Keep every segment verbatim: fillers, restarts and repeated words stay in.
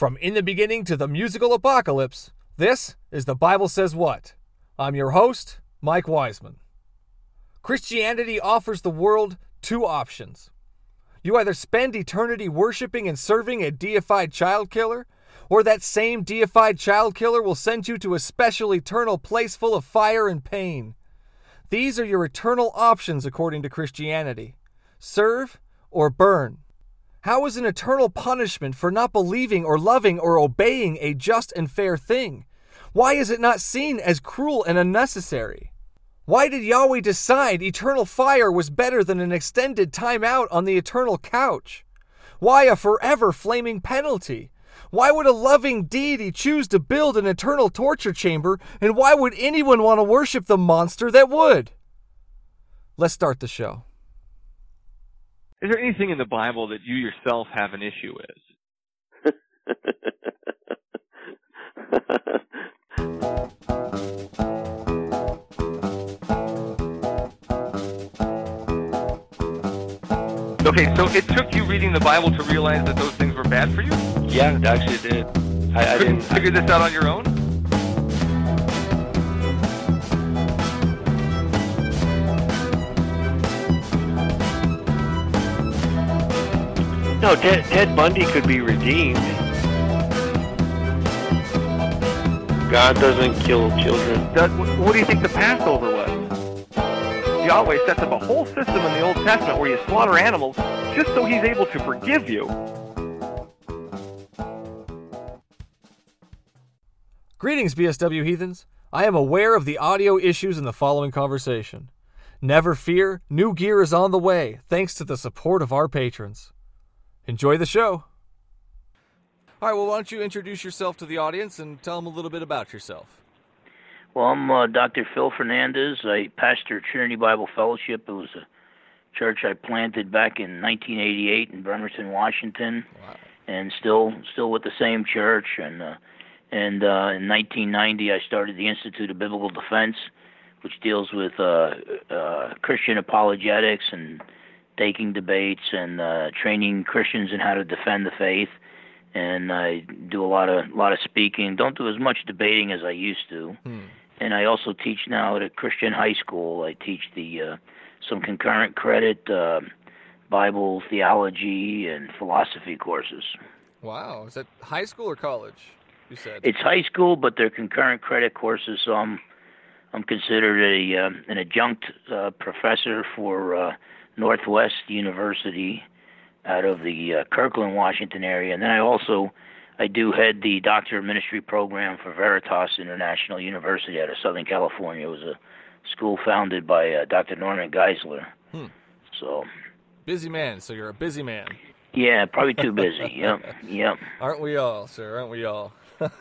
From In the Beginning to the Musical Apocalypse, this is The Bible Says What. I'm your host, Mike Wiseman. Christianity offers the world two options. You either spend eternity worshiping and serving a deified child killer, or that same deified child killer will send you to a special eternal place full of fire and pain. These are your eternal options according to Christianity. Serve or burn. How is an eternal punishment for not believing or loving or obeying a just and fair thing? Why is it not seen as cruel and unnecessary? Why did Yahweh decide eternal fire was better than an extended time out on the eternal couch? Why a forever flaming penalty? Why would a loving deity choose to build an eternal torture chamber, and why would anyone want to worship the monster that would? Let's start the show. Is there anything in the Bible that you yourself have an issue with? Okay, so it took you reading the Bible to realize that those things were bad for you? Yeah, it actually did. I, I Couldn't didn't figure this out on your own? No, Ted, Ted Bundy could be redeemed. God doesn't kill children. Does, what do you think the Passover was? Yahweh sets up a whole system in the Old Testament where you slaughter animals just so he's able to forgive you. Greetings, B S W heathens. I am aware of the audio issues in the following conversation. Never fear, new gear is on the way, thanks to the support of our patrons. Enjoy the show. All right, well, why don't you introduce yourself to the audience and tell them a little bit about yourself. Well, I'm uh, Doctor Phil Fernandez. I pastor Trinity Bible Fellowship. It was a church I planted back in nineteen eighty-eight in Bremerton, Washington, Wow. and still still with the same church. And uh, and uh, in nineteen ninety, I started the Institute of Biblical Defense, which deals with uh, uh, Christian apologetics and taking debates and uh, training Christians in how to defend the faith. And I do a lot of lot of speaking. Don't do as much debating as I used to. Hmm. And I also teach now at a Christian high school. I teach the uh, some concurrent credit uh, Bible theology and philosophy courses. Wow, is that high school or college, you said? It's high school, but they're concurrent credit courses. So I'm I'm considered a uh, an adjunct uh, professor for uh, Northwest University out of the uh, Kirkland, Washington area. And then I also, I do head the Doctor of Ministry program for Veritas International University out of Southern California. It was a school founded by uh, Doctor Norman Geisler. Hmm. So. Busy man, so you're a busy man. Yeah, probably too busy. Yep, yep. Aren't we all, sir? Aren't we all?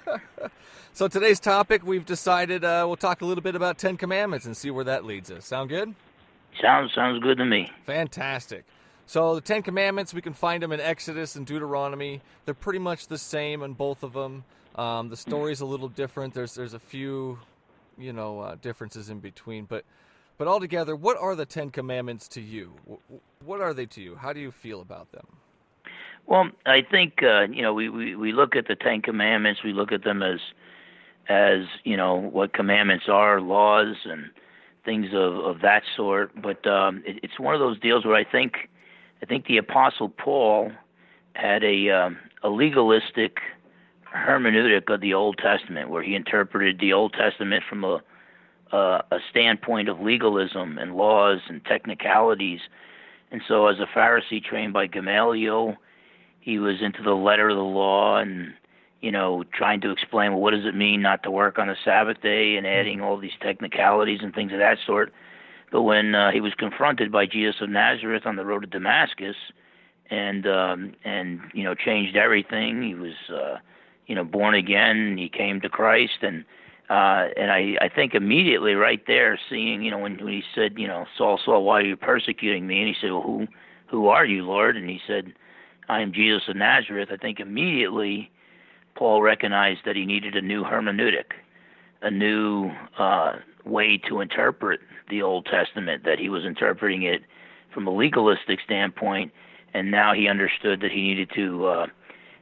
So today's topic, we've decided uh, we'll talk a little bit about Ten Commandments and see where that leads us. Sound good? Sounds sounds good to me. Fantastic. So the Ten Commandments, we can find them in Exodus and Deuteronomy. They're pretty much the same in both of them. Um, the story's a little different. There's there's a few, you know, uh, differences in between. But but altogether, what are the Ten Commandments to you? What are they to you? How do you feel about them? Well, I think uh, you know we, we, we look at the Ten Commandments. We look at them as as you know what commandments are, laws and things of, of that sort. But um, it, it's one of those deals where I think I think the Apostle Paul had a um, a legalistic hermeneutic of the Old Testament, where he interpreted the Old Testament from a uh, a standpoint of legalism and laws and technicalities. And so, as a Pharisee trained by Gamaliel, he was into the letter of the law and, you know, trying to explain, well, what does it mean not to work on the Sabbath day, and adding all these technicalities and things of that sort. But when uh, he was confronted by Jesus of Nazareth on the road to Damascus and, um, and you know, changed everything, he was, uh, you know, born again, he came to Christ. And uh, and I, I think immediately right there, seeing, you know, when, when he said, you know, Saul, Saul, why are you persecuting me? And he said, well, who, who are you, Lord? And he said, I am Jesus of Nazareth. I think immediately Paul recognized that he needed a new hermeneutic, a new uh, way to interpret the Old Testament, that he was interpreting it from a legalistic standpoint, and now he understood that he needed to uh,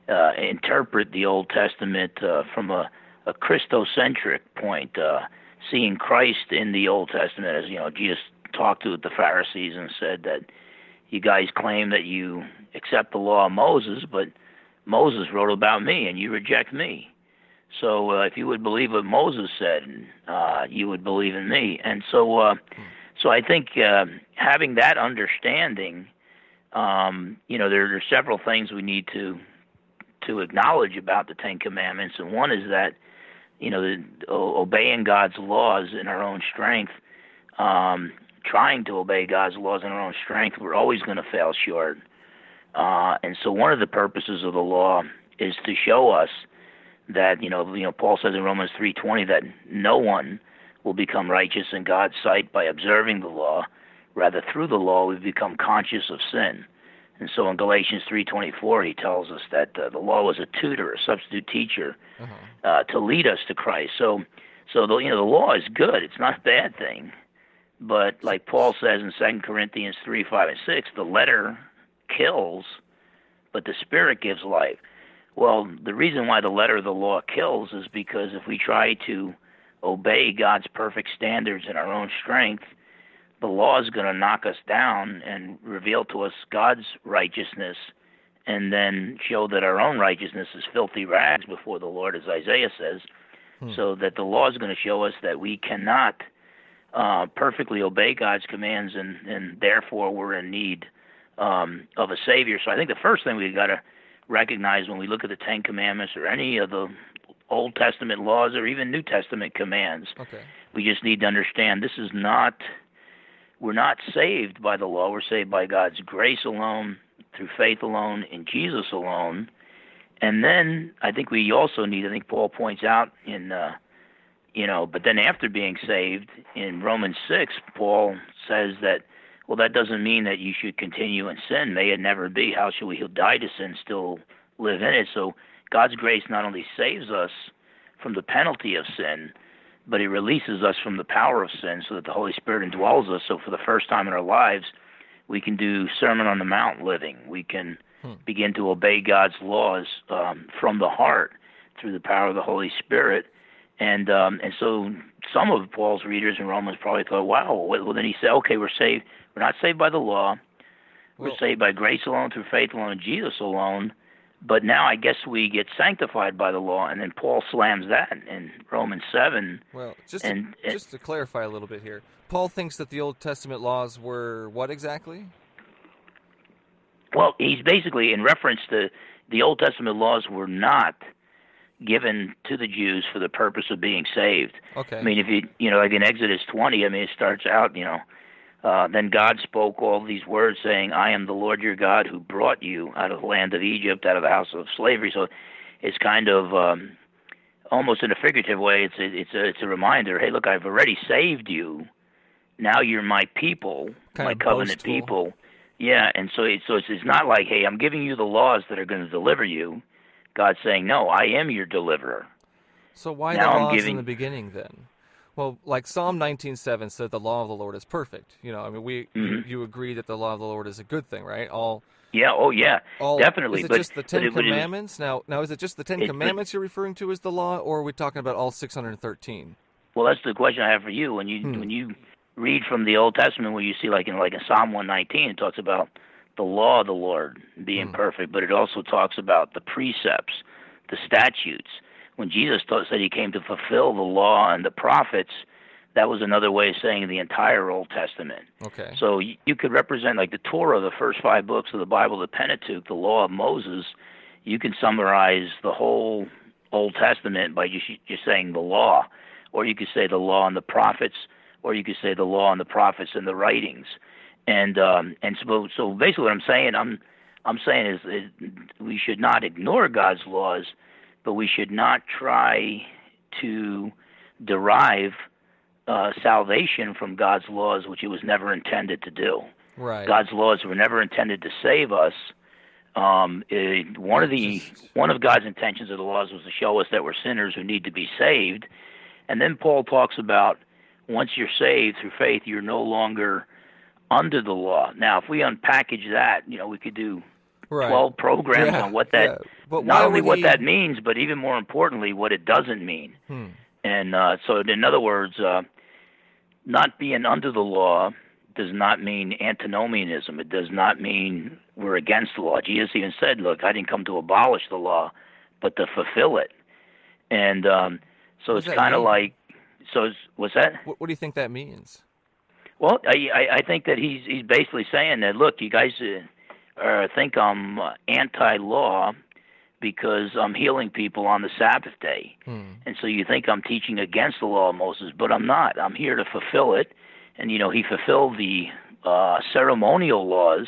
uh, interpret the Old Testament uh, from a, a Christocentric point, uh, seeing Christ in the Old Testament. As you know, Jesus talked to the Pharisees and said that you guys claim that you accept the law of Moses, but Moses wrote about me and you reject me. So uh, if you would believe what Moses said, uh, you would believe in me. And so uh, so I think uh, having that understanding, um, you know, there, there are several things we need to to acknowledge about the Ten Commandments. And one is that, you know, the, obeying God's laws in our own strength, um, trying to obey God's laws in our own strength, we're always going to fail short. Uh, and so one of the purposes of the law is to show us that, you know, you know, Paul says in Romans three twenty that no one will become righteous in God's sight by observing the law. Rather, through the law, we become conscious of sin. And so in Galatians three twenty-four, he tells us that uh, the law was a tutor, a substitute teacher, uh-huh. uh, to lead us to Christ. So, so the, you know, the law is good. It's not a bad thing. But like Paul says in Second Corinthians three, five, and six, the letter kills, but the Spirit gives life. Well, the reason why the letter of the law kills is because if we try to obey God's perfect standards in our own strength, the law is going to knock us down and reveal to us God's righteousness, and then show that our own righteousness is filthy rags before the Lord, as Isaiah says, hmm. so that the law is going to show us that we cannot uh, perfectly obey God's commands, and, and therefore we're in need um, of a Savior. So I think the first thing we've got to recognize when we look at the Ten Commandments or any of the Old Testament laws or even New Testament commands, okay. we just need to understand this is not, we're not saved by the law. We're saved by God's grace alone, through faith alone, in Jesus alone. And then I think we also need, I think Paul points out in, uh, you know, but then after being saved, in Romans six, Paul says that, well, that doesn't mean that you should continue in sin. May it never be. How shall we who die to sin still live in it? So God's grace not only saves us from the penalty of sin, but it releases us from the power of sin so that the Holy Spirit indwells us. So for the first time in our lives, we can do Sermon on the Mount living. We can hmm. begin to obey God's laws um, from the heart through the power of the Holy Spirit. And um, and so some of Paul's readers in Romans probably thought, wow, well, then he said, okay, we're saved. We're not saved by the law. We're well, saved by grace alone, through faith alone, in Jesus alone. But now I guess we get sanctified by the law, and then Paul slams that in Romans seven. Well, just and, to, just to clarify a little bit here, Paul thinks that the Old Testament laws were what exactly? Well, he's basically in reference to the Old Testament laws were not given to the Jews for the purpose of being saved. Okay. I mean, if you you know, like in Exodus twenty, I mean, it starts out, you know, uh, then God spoke all these words, saying, "I am the Lord your God who brought you out of the land of Egypt, out of the house of slavery." So it's kind of um, almost in a figurative way. It's a, it's a it's a reminder. Hey, look, I've already saved you. Now you're my people, kind my covenant boastful. people. Yeah, and so it, so it's, it's not like, hey, I'm giving you the laws that are going to deliver you. God's saying, no, I am your deliverer. So why now the I'm laws giving... in the beginning then? Well, like Psalm nineteen seven said, the law of the Lord is perfect. You know, I mean, we mm-hmm. you, you agree that the law of the Lord is a good thing, right? All yeah, oh yeah, all, definitely. Is it but, just the Ten but Commandments? It, now, now is it just the Ten it, Commandments you're referring to as the law, or are we talking about all six hundred thirteen? Well, that's the question I have for you. When you hmm. when you read from the Old Testament, where you see like in like in Psalm one nineteen, it talks about the law of the Lord being hmm. perfect, but it also talks about the precepts, the statutes. When Jesus taught, said he came to fulfill the law and the prophets, that was another way of saying the entire Old Testament. Okay. So you, you could represent like the Torah, the first five books of the Bible, the Pentateuch, the law of Moses. You can summarize the whole Old Testament by just just saying the law, or you could say the law and the prophets, or you could say the law and the prophets and the writings. And um, and so so basically what I'm saying, I'm I'm saying is, is we should not ignore God's laws, but we should not try to derive uh, salvation from God's laws, which it was never intended to do. Right. God's laws were never intended to save us. Um, it, one of the one of God's intentions of the laws was to show us that we're sinners who need to be saved. And then Paul talks about once you're saved through faith, you're no longer under the law. Now, if we unpackage that, you know, we could do Right. twelve programs Yeah, on what that, yeah. But not why only would what he- that means, but even more importantly, what it doesn't mean. Hmm. And uh, so, in other words, uh, not being under the law does not mean antinomianism. It does not mean we're against the law. Jesus even said, look, I didn't come to abolish the law, but to fulfill it. And um, so What it's does that kind of mean? like, so it's, what's that? What, what do you think that means? Well, I, I, I think that he's he's basically saying that, look, you guys uh, uh, think I'm uh, anti-law because I'm healing people on the Sabbath day. Hmm. And so you think I'm teaching against the law of Moses, but I'm not. I'm here to fulfill it. And, you know, he fulfilled the uh, ceremonial laws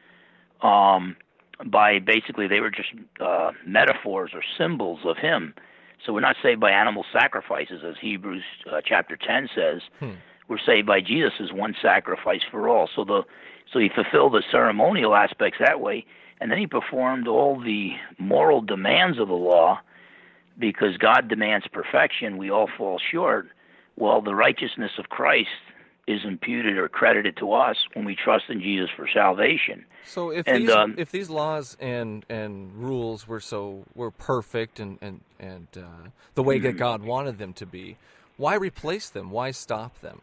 um, by basically they were just uh, metaphors or symbols of him. So we're not saved by animal sacrifices, as Hebrews uh, chapter ten says. Hmm. We're saved by Jesus as one sacrifice for all. So the so he fulfilled the ceremonial aspects that way, and then he performed all the moral demands of the law, because God demands perfection. We all fall short. Well, the righteousness of Christ is imputed or credited to us when we trust in Jesus for salvation. So if And, these um, if these laws and and rules were so were perfect and and and uh, the way Mm-hmm. that God wanted them to be, why replace them? Why stop them?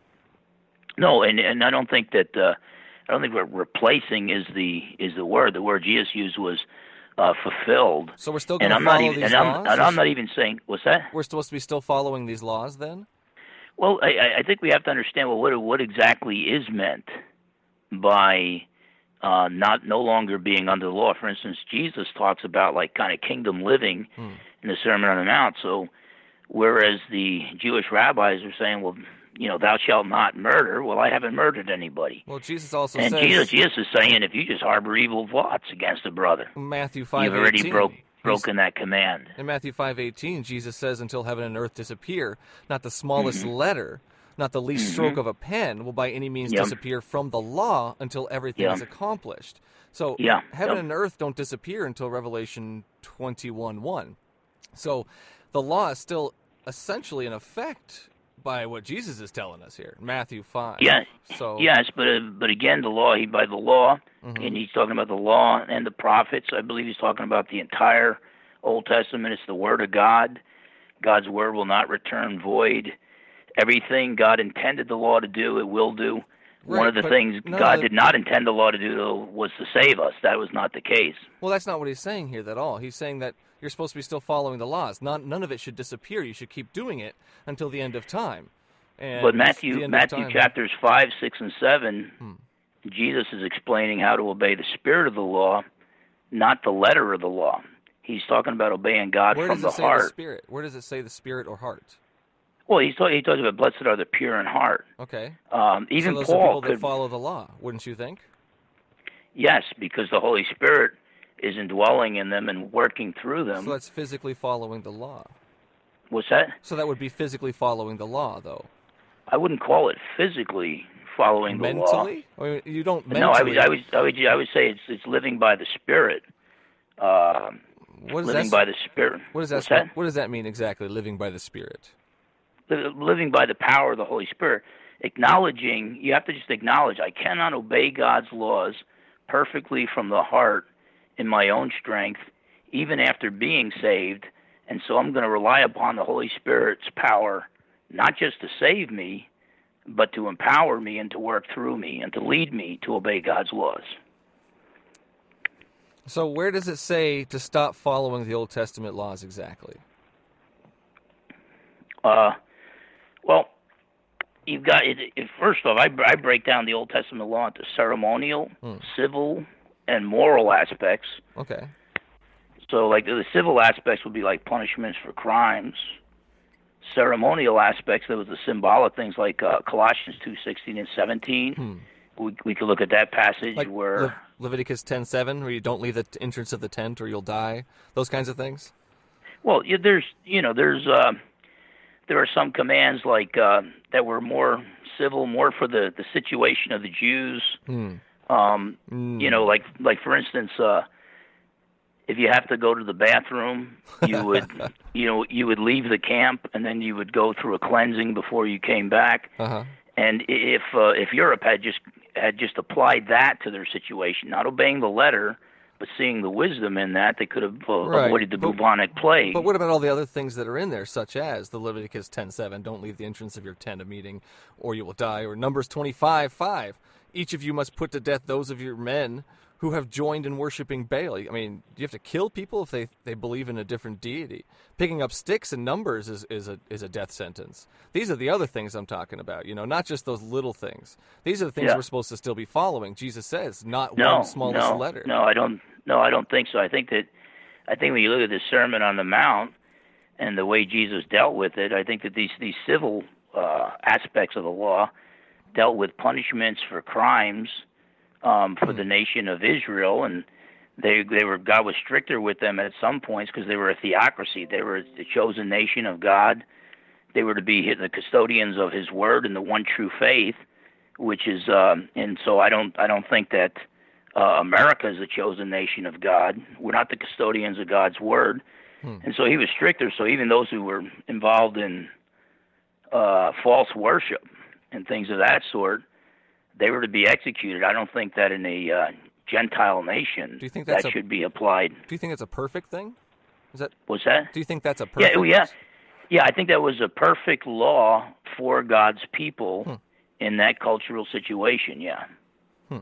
No, and and I don't think that uh, I don't think we're replacing is the is the word. The word Jesus used was uh, fulfilled. So we're still going And to I'm follow not even these and I'm, laws? and I'm not even saying what's that? We're supposed to be still following these laws then? Well, I, I think we have to understand well what what exactly is meant by uh, not no longer being under the law. For instance, Jesus talks about like kind of kingdom living Hmm. in the Sermon on the Mount. So, whereas the Jewish rabbis are saying, well, you know, thou shalt not murder. Well, I haven't murdered anybody. Well, Jesus also And says Jesus, Jesus is saying, if you just harbor evil thoughts against a brother, Matthew five you've already eighteen, broke he's- broken that command. In Matthew five eighteen, Jesus says, until heaven and earth disappear, not the smallest Mm-hmm. letter, not the least stroke of a pen will by any means Yep. disappear from the law until everything is Yep. accomplished. So Yeah. heaven Yep. and earth don't disappear until Revelation twenty-one one. So the law is still essentially in effect by what Jesus is telling us here, Matthew five. Yeah. So Yes, but uh, but again, the law, he by the law, Mhm. and he's talking about the law and the prophets. I believe he's talking about the entire Old Testament. It's the Word of God. God's Word will not return void. Everything God intended the law to do, it will do. One Right, of the but things none of God the- did not intend the law to do, though, was to save us. That was not the case. Well, that's not what he's saying here at all. He's saying that you're supposed to be still following the laws. Not, none of it should disappear. You should keep doing it until the end of time. And But the Matthew, end of Matthew time- chapters five, six, and seven, Hmm. Jesus is explaining how to obey the spirit of the law, not the letter of the law. He's talking about obeying God Where from does the it say heart. the spirit? Where does it say the spirit or heart? Well, he's talking, he talks about blessed are the pure in heart. Okay. Um, even so those Paul are people could, that follow the law, wouldn't you think? yes, because the Holy Spirit is indwelling in them and working through them. So that's physically following the law. What's that? So that would be physically following the law, though. I wouldn't call it physically following the law. Mentally? I mean, you don't mentally. No, I would, I would, I would, I would say it's it's living by the Spirit. Um, what does living that, by the Spirit. what does that, What's that? What does that mean exactly? Living by the Spirit. Li- Living by the power of the Holy Spirit. Acknowledging, you have to just acknowledge, I cannot obey God's laws perfectly from the heart in my own strength, even after being saved. And so I'm going to rely upon the Holy Spirit's power, not just to save me, but to empower me and to work through me and to lead me to obey God's laws. So where does it say to stop following the Old Testament laws exactly? Uh, well, you've got it, it, first off, I, I break down the Old Testament law into ceremonial, Hmm. civil, and moral aspects. Okay. So, like the civil aspects would be like punishments for crimes. Ceremonial aspects, there was the symbolic things like uh, Colossians two sixteen and seventeen. Hmm. We we could look at that passage Like where. Le- Leviticus ten seven, where you don't leave the t- entrance of the tent or you'll die. Those kinds of things. Well, yeah, there's you know there's uh, there are some commands like uh, that were more civil, more for the, the situation of the Jews. Hmm. Um, Mm. You know, like like for instance, uh, if you have to go to the bathroom, you would you know you would leave the camp and then you would go through a cleansing before you came back. Uh-huh. And if uh, if Europe had just had just applied that to their situation, not obeying the letter, But seeing the wisdom in that, they could have uh, Right. avoided the But- bubonic plague. But what about all the other things that are in there, such as the Leviticus ten seven, don't leave the entrance of your tent a meeting, or you will die, or Numbers twenty-five five, each of you must put to death those of your men who have joined in worshiping Baal. I mean, do you have to kill people if they, they believe in a different deity? Picking up sticks and numbers is, is a is a death sentence. These are the other things I'm talking about, you know, not just those little things. These are the things Yeah. we're supposed to still be following. Jesus says, not no, one smallest no, letter. no, I don't. No, I don't think so. I think that, I think when you look at the Sermon on the Mount and the way Jesus dealt with it, I think that these these civil uh, aspects of the law dealt with punishments for crimes um, for the nation of Israel, and they they were God was stricter with them at some points because they were a theocracy. They were the chosen nation of God. They were to be the custodians of His word and the one true faith, which is um, and so I don't I don't think that uh, America is the chosen nation of God. We're not the custodians of God's word, hmm. and so He was stricter. So even those who were involved in uh, false worship and things of that sort, they were to be executed. I don't think that in a uh, Gentile nation Do you think that's that a, should be applied. Do you think it's a perfect thing? Is that? What's that? Do you think that's a perfect? Yeah, yeah, yeah. I think that was a perfect law for God's people hmm. in that cultural situation. Yeah. Hmm.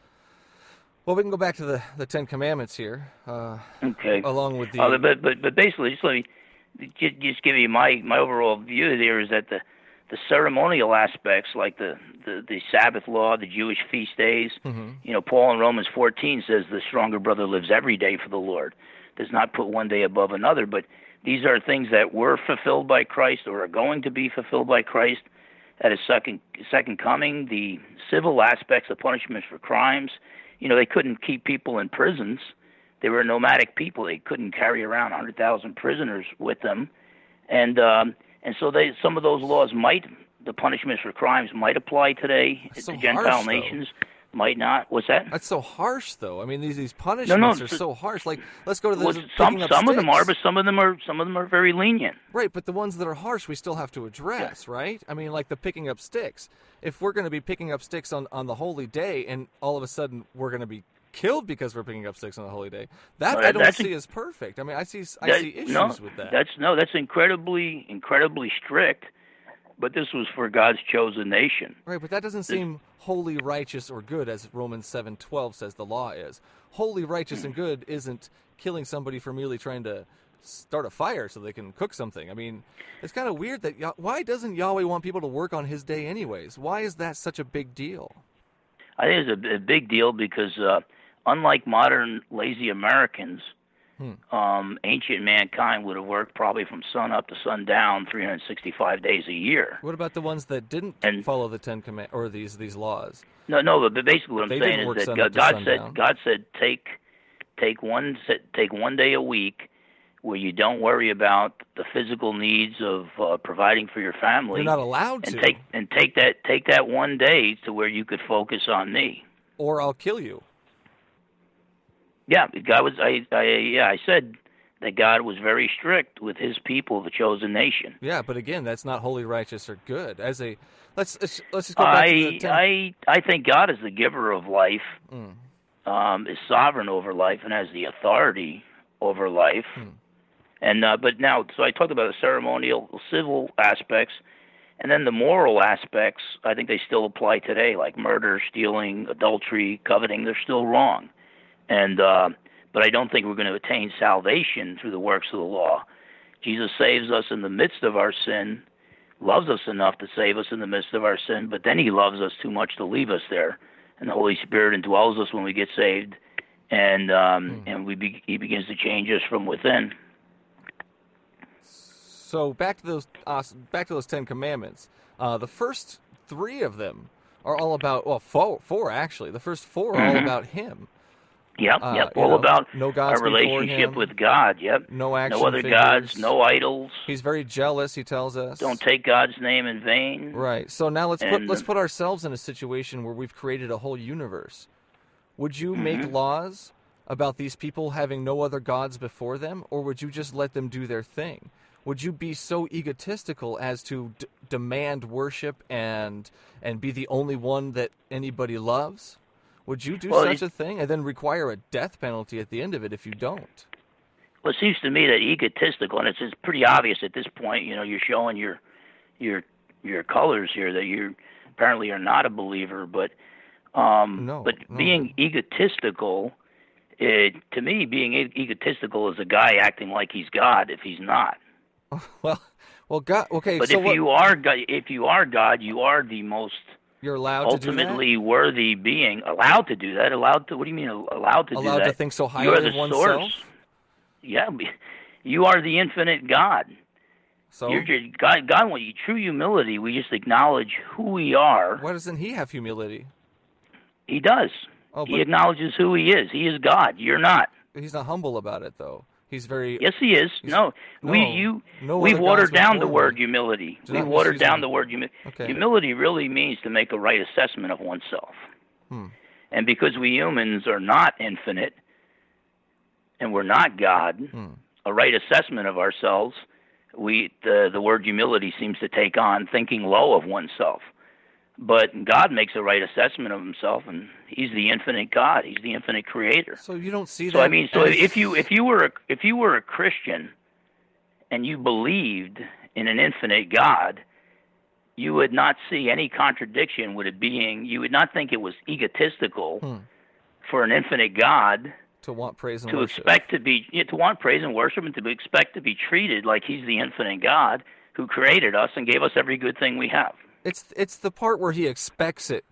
Well, we can go back to the, the Ten Commandments here. Uh, okay. Along with the. Uh, but but but basically, just let me just, just give you my, my overall view there is that the the ceremonial aspects, like the, the, the Sabbath law, the Jewish feast days, mm-hmm. you know, Paul in Romans fourteen says the stronger brother lives every day for the Lord, does not put one day above another. But these are things that were fulfilled by Christ or are going to be fulfilled by Christ at His second second coming. The civil aspects of punishments for crimes, you know, they couldn't keep people in prisons. They were nomadic people. They couldn't carry around one hundred thousand prisoners with them. And um, and so they, some of those laws might, the punishments for crimes might apply today That's to so Gentile harsh, nations. Might not. What's that? That's so harsh, though. I mean, these these punishments no, are so harsh. Like, let's go to the well, picking some up some of them sticks. are, but some of them are some of them are very lenient. Right, but the ones that are harsh, we still have to address, yeah. right? I mean, like the picking up sticks. If we're going to be picking up sticks on, on the holy day, and all of a sudden we're going to be killed because we're picking up sticks on the holy day, that, no, that I don't that's see in, as perfect. I mean, I see I that, see issues no, with that. That's no, that's incredibly incredibly strict. But this was for God's chosen nation. Right, but that doesn't seem holy, righteous, or good, as Romans seven twelve says the law is. Holy, righteous, and good isn't killing somebody for merely trying to start a fire so they can cook something. I mean, it's kind of weird that why doesn't Yahweh want people to work on His day anyways? Why is that such a big deal? I think it's a, a big deal because uh, unlike modern lazy Americans, Hmm. Um, ancient mankind would have worked probably from sun up to sundown, three hundred sixty-five days a year. What about the ones that didn't and, follow the Ten Command or these these laws? No, no. But basically, what I'm they saying is that God, God said God said take take one take one day a week where you don't worry about the physical needs of uh, providing for your family. You're not allowed and to. Take and take that take that one day to where you could focus on me. Or I'll kill you. Yeah, God was. I, I, yeah, I said that God was very strict with His people, the chosen nation. Yeah, but again, that's not holy, righteous, or good. As a let's let's, let's just go back I, to the ten... I, I think God is the giver of life, mm. um, is sovereign over life, and has the authority over life. Mm. And uh, but now, so I talked about the ceremonial, civil aspects, and then the moral aspects. I think they still apply today, like murder, stealing, adultery, coveting. They're still wrong. And uh, but I don't think we're going to attain salvation through the works of the law. Jesus saves us in the midst of our sin, loves us enough to save us in the midst of our sin, but then He loves us too much to leave us there. And the Holy Spirit indwells us when we get saved, and um, mm. and we be, He begins to change us from within. So back to those uh, back to those Ten Commandments. Uh, the first three of them are all about well, four, four actually. The first four are mm-hmm. all about Him. Yep, uh, yep. All know, about no gods our relationship him, with God. Yep. No action No other figures. gods. No idols. He's very jealous. He tells us. Don't take God's name in vain. Right. So now let's and, put let's put ourselves in a situation where we've created a whole universe. Would you mm-hmm. make laws about these people having no other gods before them, or would you just let them do their thing? Would you be so egotistical as to d- demand worship and and be the only one that anybody loves? Would you do Well, such it- a thing and then require a death penalty at the end of it if you don't? Well, it seems to me that egotistical, and it's, it's pretty obvious at this point. You know, you're showing your your your colors here that you apparently are not a believer. But um, No, but no. being egotistical, it, to me, being e- egotistical is a guy acting like he's God if he's not. Well, well, God. Okay, But so if what, you are God, if you are God, you are the most you're allowed to do that? ultimately worthy being. Allowed to do that. Allowed to. What do you mean allowed to do that? Allowed to think so You are highly the of oneself? source. Yeah, you are the infinite God. So You're just, God, God, when you true humility, we just acknowledge who we are. why doesn't he have humility? He does. Oh, he but- acknowledges who he is. He is God. You're not. He's not humble about it, though. He's very... Yes, he is. No, we no, you no we've other watered gods down the before word me. humility. Do We've not watered misuse down it. the word humility. Okay. Humility really means to make a right assessment of oneself. Hmm. And because we humans are not infinite, and we're not God, Hmm. a right assessment of ourselves, we the the word humility seems to take on thinking low of oneself. But God makes a right assessment of himself, and he's the infinite God. He's the infinite creator. So you don't see So that I mean, so as- if you if you were a, if you were a Christian and you believed in an infinite God, you would not see any contradiction with it being. You would not think it was egotistical Hmm. for an infinite God to want praise and to worship. expect to be yeah, to want praise and worship, and to expect to be treated like he's the infinite God who created us and gave us every good thing we have. It's it's the part where he expects it,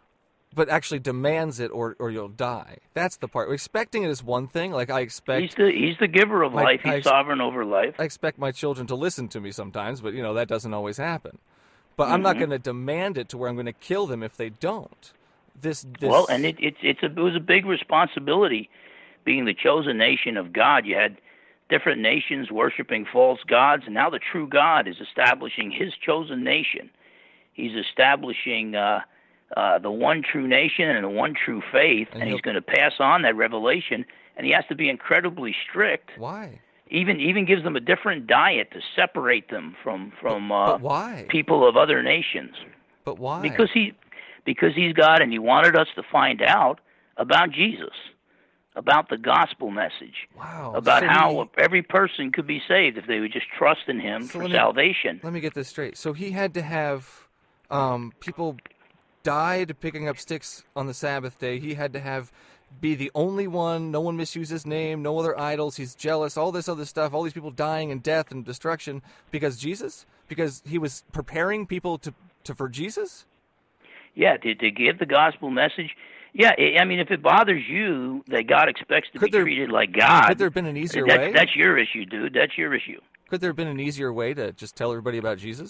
but actually demands it, or, or you'll die. That's the part. Expecting it is one thing. Like I expect, He's the he's the giver of My- life. I He's ex- sovereign over life. I expect my children to listen to me sometimes, but you know that doesn't always happen. But I'm not Mm-hmm. going to demand it to where I'm going to kill them if they don't. This, this Well, and it, it, it's a, it was a big responsibility being the chosen nation of God. You had different nations worshiping false gods, and now the true God is establishing his chosen nation. He's establishing uh, uh, the one true nation and the one true faith, And and, he'll- he's going to pass on that revelation, and he has to be incredibly strict. why? Even even gives them a different diet to separate them from, from uh, But why? people of other nations. But why? Because he, because he's God, and he wanted us to find out about Jesus, about the gospel message, Wow. about So how he- every person could be saved if they would just trust in him So for let me- salvation. Let me get this straight. So he had to have um, people died picking up sticks on the Sabbath day. He had to have be the only one. No one misuse his name. No other idols. He's jealous. All this other stuff. All these people dying and death and destruction because Jesus. Because he was preparing people to, to for Jesus. Yeah, to, to give the gospel message. Yeah, I I mean, if it bothers you that God expects to Could be there- treated like God, Could there have been an easier that's, way? that's your issue, dude. That's your issue. Could there have been an easier way to just tell everybody about Jesus?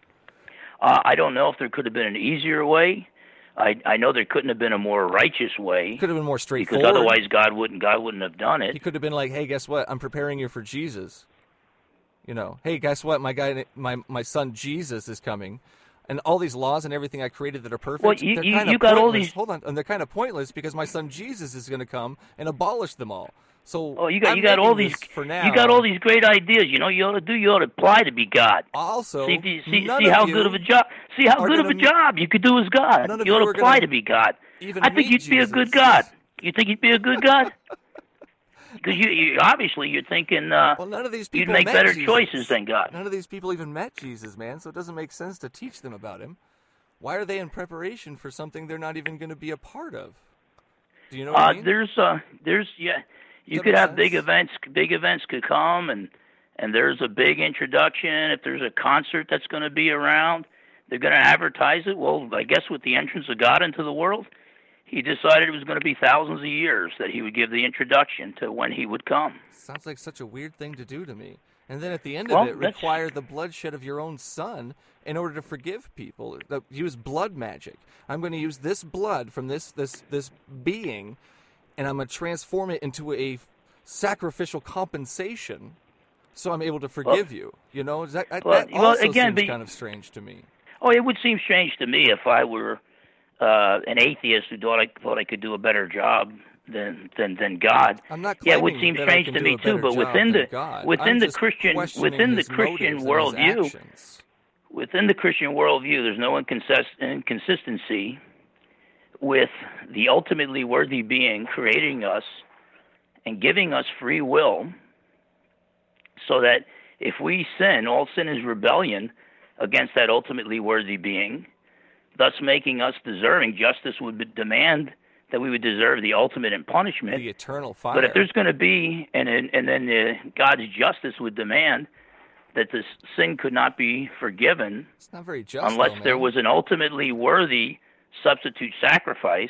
Uh, I don't know if there could have been an easier way. I I know there couldn't have been a more righteous way, Could have been more because straightforward. otherwise God wouldn't God wouldn't have done it. He could have been like, "Hey, guess what? I'm preparing you for Jesus." You know, "Hey, guess what? My guy, my my son Jesus is coming." And all these laws and everything I created that are perfect, Well, you- they're you- kind of you got all pointless. these- Hold on, and they're kind of pointless because my son Jesus is going to come and abolish them all. So Oh, you got I'm you got all making these this for now. you got all these great ideas. You know, you ought to do. You ought to apply to be God. Also, See, if you, see, none see of how you good of a job. See how are good of a gonna- job you could do as God. None of You ought you to are apply gonna to be God. even I think meet you'd be a good Jesus. God. You think you'd be a good God? Because you, you obviously you're thinking uh, Well, none of these you'd people make met better Jesus. choices than God. None of these people even met Jesus, man. So it doesn't make sense to teach them about him. Why are they in preparation for something they're not even going to be a part of? Do you know what Uh, I mean? there's uh, there's yeah, you that could make have big sense? events. Big events could come, and and there's a big introduction. If there's a concert that's going to be around, they're going to advertise it. Well, I guess with the entrance of God into the world, he decided it was going to be thousands of years that he would give the introduction to when he would come. Sounds like such a weird thing to do to me. And then at the end Well, of it, that's- require the bloodshed of your own son in order to forgive people. The- Use blood magic. I'm going to use this blood from this this this being, and I'm going to transform it into a sacrificial compensation, so I'm able to forgive you. You know, Is that, that Well, that well, also again, seems but- kind of strange to me. Oh, it would seem strange to me if I were uh, an atheist who thought I thought I could do a better job than than than God. I'm not Yeah, it would claiming seem that I strange can to do me a too. better But job within than the God. within I'm the just Christian questioning within the his Christian motives and his worldview, actions. within the Christian worldview, there's no inconsist- inconsistency with the ultimately worthy being creating us and giving us free will, so that if we sin, all sin is rebellion against that ultimately worthy being, thus making us deserving. Justice would demand that we would deserve the ultimate in punishment. The eternal fire. But if there's going to be, and and then uh, God's justice would demand that this sin could not be forgiven, it's not very just, unless though, there man. was an ultimately worthy substitute sacrifice,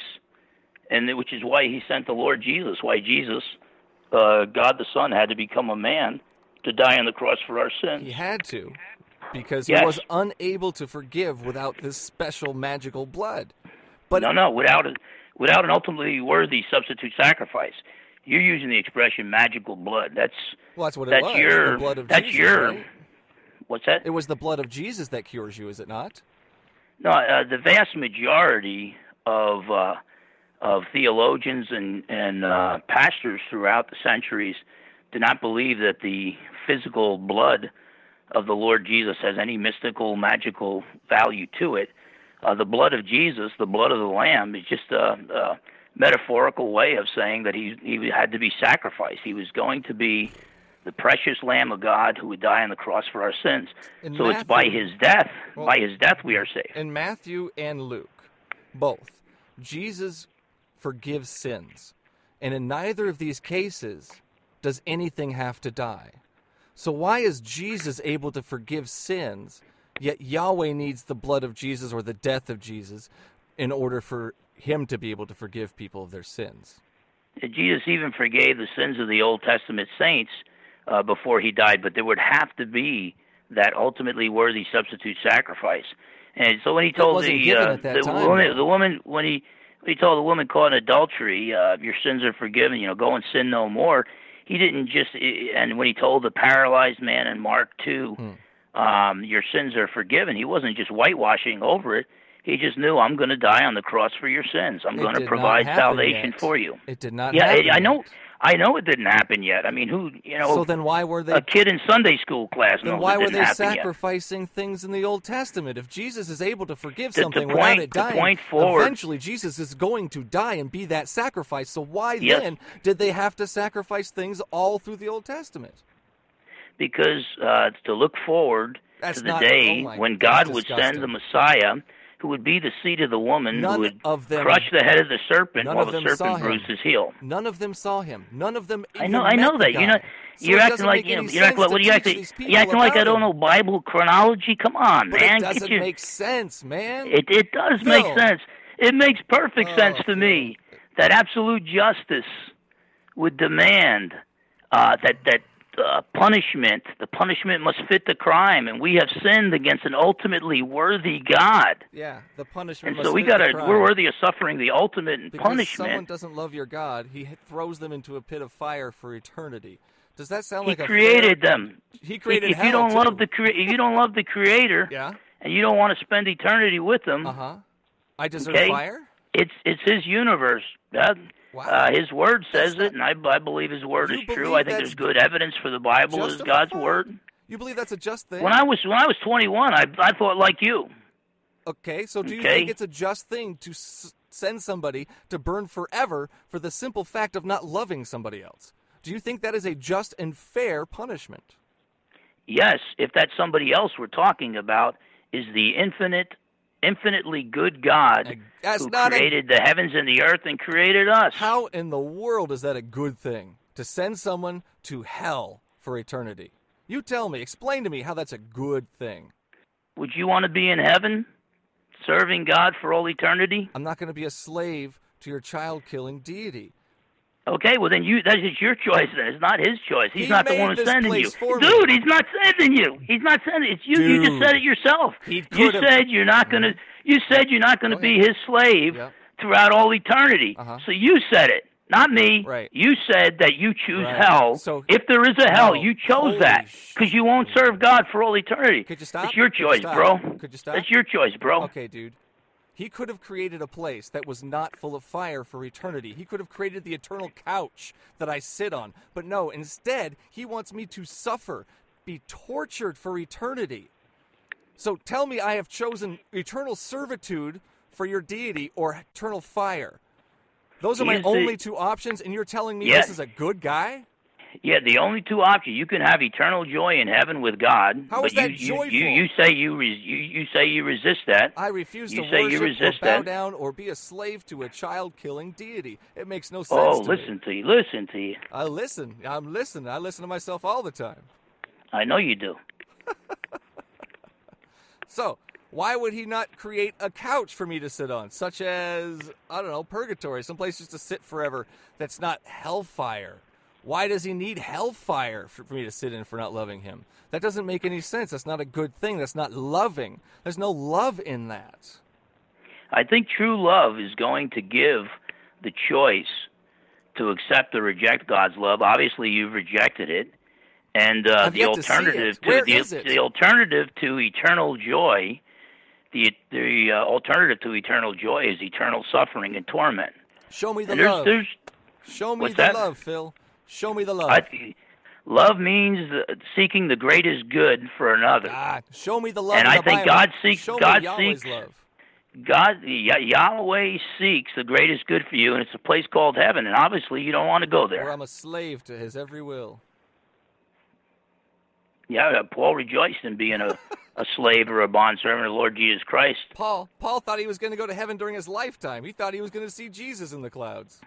and which is why he sent the Lord Jesus, why Jesus, uh, God the Son, had to become a man to die on the cross for our sins. He had to, because Yes. he was unable to forgive without this special magical blood. But no, no, without a, without an ultimately worthy substitute sacrifice. You're using the expression magical blood. That's well, that's what it that's was. your the blood of that's Jesus, your right? What's that? It was the blood of Jesus that cures you, is it not? No, uh, the vast majority of uh, of theologians and and uh, pastors throughout the centuries do not believe that the physical blood of the Lord Jesus has any mystical, magical value to it. Uh, the blood of Jesus, the blood of the Lamb, is just a, a metaphorical way of saying that he he had to be sacrificed. He was going to be the precious Lamb of God who would die on the cross for our sins. In so it's by Matthew- his death, Well, by his death we are saved. In Matthew and Luke, both, Jesus forgives sins. And in neither of these cases does anything have to die. So why is Jesus able to forgive sins, yet Yahweh needs the blood of Jesus or the death of Jesus in order for him to be able to forgive people of their sins? Jesus even forgave the sins of the Old Testament saints uh, before he died, but there would have to be that ultimately worthy substitute sacrifice. And so when he told wasn't the given uh, at that the time, woman, though. the woman when he when he told the woman caught in adultery, uh, your sins are forgiven. You know, go and sin no more. He didn't just, and when he told the paralyzed man in Mark two, Hmm. um, your sins are forgiven, he wasn't just whitewashing over it. He just knew, I'm going to die on the cross for your sins. I'm It going to did not provide happen salvation yet. for you. It did not Yeah, happen I, I know. yet. I know it didn't happen yet. I mean, who you know? So then why were they a kid in Sunday school class Then knows why it were didn't they happen yet. sacrificing things in the Old Testament? If Jesus is able to forgive The- the something point- without it the dying, point forward- eventually Jesus is going to die and be that sacrifice. So why Yes. then did they have to sacrifice things all through the Old Testament? Because uh, to look forward That's to the not- day oh my when God, God would disgusting. send the Messiah, who would be the seed of the woman, None who would of them- crush the head of the serpent none while of the them saw serpent him. bruised his heel. None of them saw him. None of them even I know, I met know the that. guy. You know, So you're it acting doesn't like make you know, any you're acting sense like what to are you teach acting? these people You're acting like I about don't him. know Bible chronology. Come on, But man. it Get doesn't your- make sense, man. It it does Phil. make sense. It makes perfect Oh, sense to Phil. me that absolute justice would demand uh, that that uh, punishment. The punishment must fit the crime, and we have sinned against an ultimately worthy God. Yeah, the punishment And must so we fit the gotta crime. we're worthy of suffering the ultimate Because someone punishment. doesn't love your God, he h- throws them into a pit of fire for eternity. Does that sound He like a created fair... them. He created if, if hell you don't too. love the cre- if you don't love the Creator, Yeah. and you don't want to spend eternity with Him, Uh huh. I deserve Okay. fire. it's it's His universe. That, Wow. uh, his Word says That's it, and I, I believe His Word You is true. believe I think that's there's good evidence for the Bible is God's justified? Word. You believe that's a just thing? When I was when I was twenty-one, I I thought like you. Okay, so do you Okay. think it's a just thing to s- send somebody to burn forever for the simple fact of not loving somebody else? Do you think that is a just and fair punishment? Yes, if that somebody else we're talking about is the infinite, infinitely good God And that's who not a- created the heavens and the earth and created us. How in the world is that a good thing? To send someone to hell for eternity? You tell me, explain to me how that's a good thing. Would you want to be in heaven, serving God for all eternity? I'm not going to be a slave to your child-killing deity. Okay, well then you that is your choice then. It's not his choice. He's He not the made one who's this sending you. place for me. Dude, he's not sending you. He's not sending it's you. You just Dude. said it yourself. He You could've- said you're not gonna you said you're not gonna Go be ahead. his slave Yep. throughout all eternity. Uh-huh. So you said it, not me. Right. You said that you choose Right. hell. So- if there is a hell, No. you chose Holy that sh- because you won't serve God for all eternity. Could you stop? It's your Could you choice, stop? bro. Could you stop? That's your choice, bro. Okay, dude. He could have created a place that was not full of fire for eternity. He could have created the eternal couch that I sit on. But no, instead, he wants me to suffer, be tortured for eternity. So tell me I have chosen eternal servitude for your deity or eternal fire. Those are He my is the- only two options, and you're telling me Yeah. this is a good guy? Yeah, the only two options, you can have eternal joy in heaven with God. How but is that you, you, you, joyful? you say you, res, you you say you resist that. I refuse You to say worship you or resist bow that. down or be a slave to a child-killing deity. It makes no sense Oh, to listen me. to you, listen to you. I listen. I'm listening. I listen to myself all the time. I know you do. So, why would he not create a couch for me to sit on, such as, I don't know, purgatory, someplace just to sit forever that's not hellfire? Why does he need hellfire for, for me to sit in for not loving him? That doesn't make any sense. That's not a good thing. That's not loving. There's no love in that. I think true love is going to give the choice to accept or reject God's love. Obviously, you've rejected it. And uh, I've the yet to see alternative it. Where the, is it? the alternative to eternal joy, the the uh, alternative to eternal joy is eternal suffering and torment. Show me the And there's love. there's Show me what's the that? love, Phil. Show me the love. I, love means uh, seeking the greatest good for another. ah, show me the love And in I the think Bible. God seeks- Show God me Yahweh's seeks- love. God, Yah- Yahweh seeks the greatest good for you, and it's a place called heaven. And obviously, you don't want to go Where there. I'm a slave to his every will. Yeah, uh, Paul rejoiced in being a, a slave or a bondservant of the Lord Jesus Christ. Paul, Paul thought he was going to go to heaven during his lifetime. He thought he was going to see Jesus in the clouds.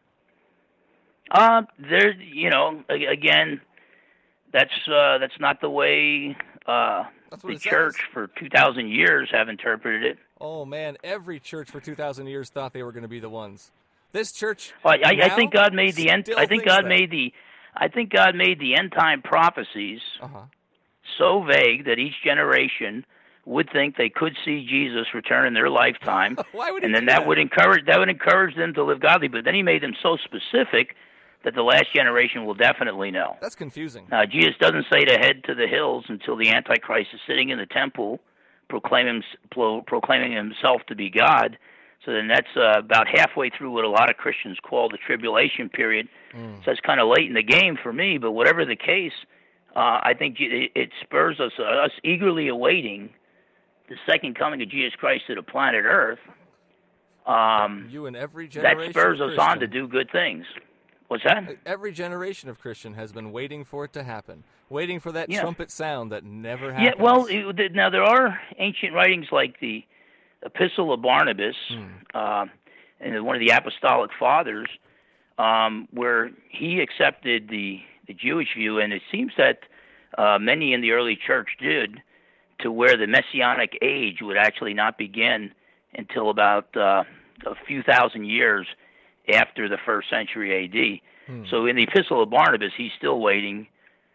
Uh, there, you know, a- again, that's uh, that's not the way uh, That's what the it says. church for two thousand years have interpreted it. Oh man, every church for two thousand years thought they were going to be the ones. This church, I, I, I now think God made the end. still I think thinks God that. made the. I think God made the end time prophecies Uh-huh. so vague that each generation would think they could see Jesus return in their lifetime, Why would he and then do that, that? would encourage that would encourage them to live godly. But then He made them so specific that the last generation will definitely know. That's confusing. Now, Jesus doesn't say to head to the hills until the Antichrist is sitting in the temple, proclaiming pro- proclaiming himself to be God. So then that's uh, about halfway through what a lot of Christians call the tribulation period. Mm. So it's kind of late in the game for me. But whatever the case, uh, I think it it spurs us uh, us eagerly awaiting the second coming of Jesus Christ to the planet Earth. Um, You and every that generation spurs of us on to Christian- do good things. What's that? Every generation of Christian has been waiting for it to happen, waiting for that Yeah. trumpet sound that never Yeah, happens. well, it- th- now there are ancient writings like the Epistle of Barnabas, Hmm. uh, and one of the Apostolic Fathers, um, where he accepted the, the Jewish view, and it seems that uh, many in the early church did, to where the Messianic age would actually not begin until about uh, a few thousand years after the first century A D. Hmm. So in the Epistle of Barnabas, he's still waiting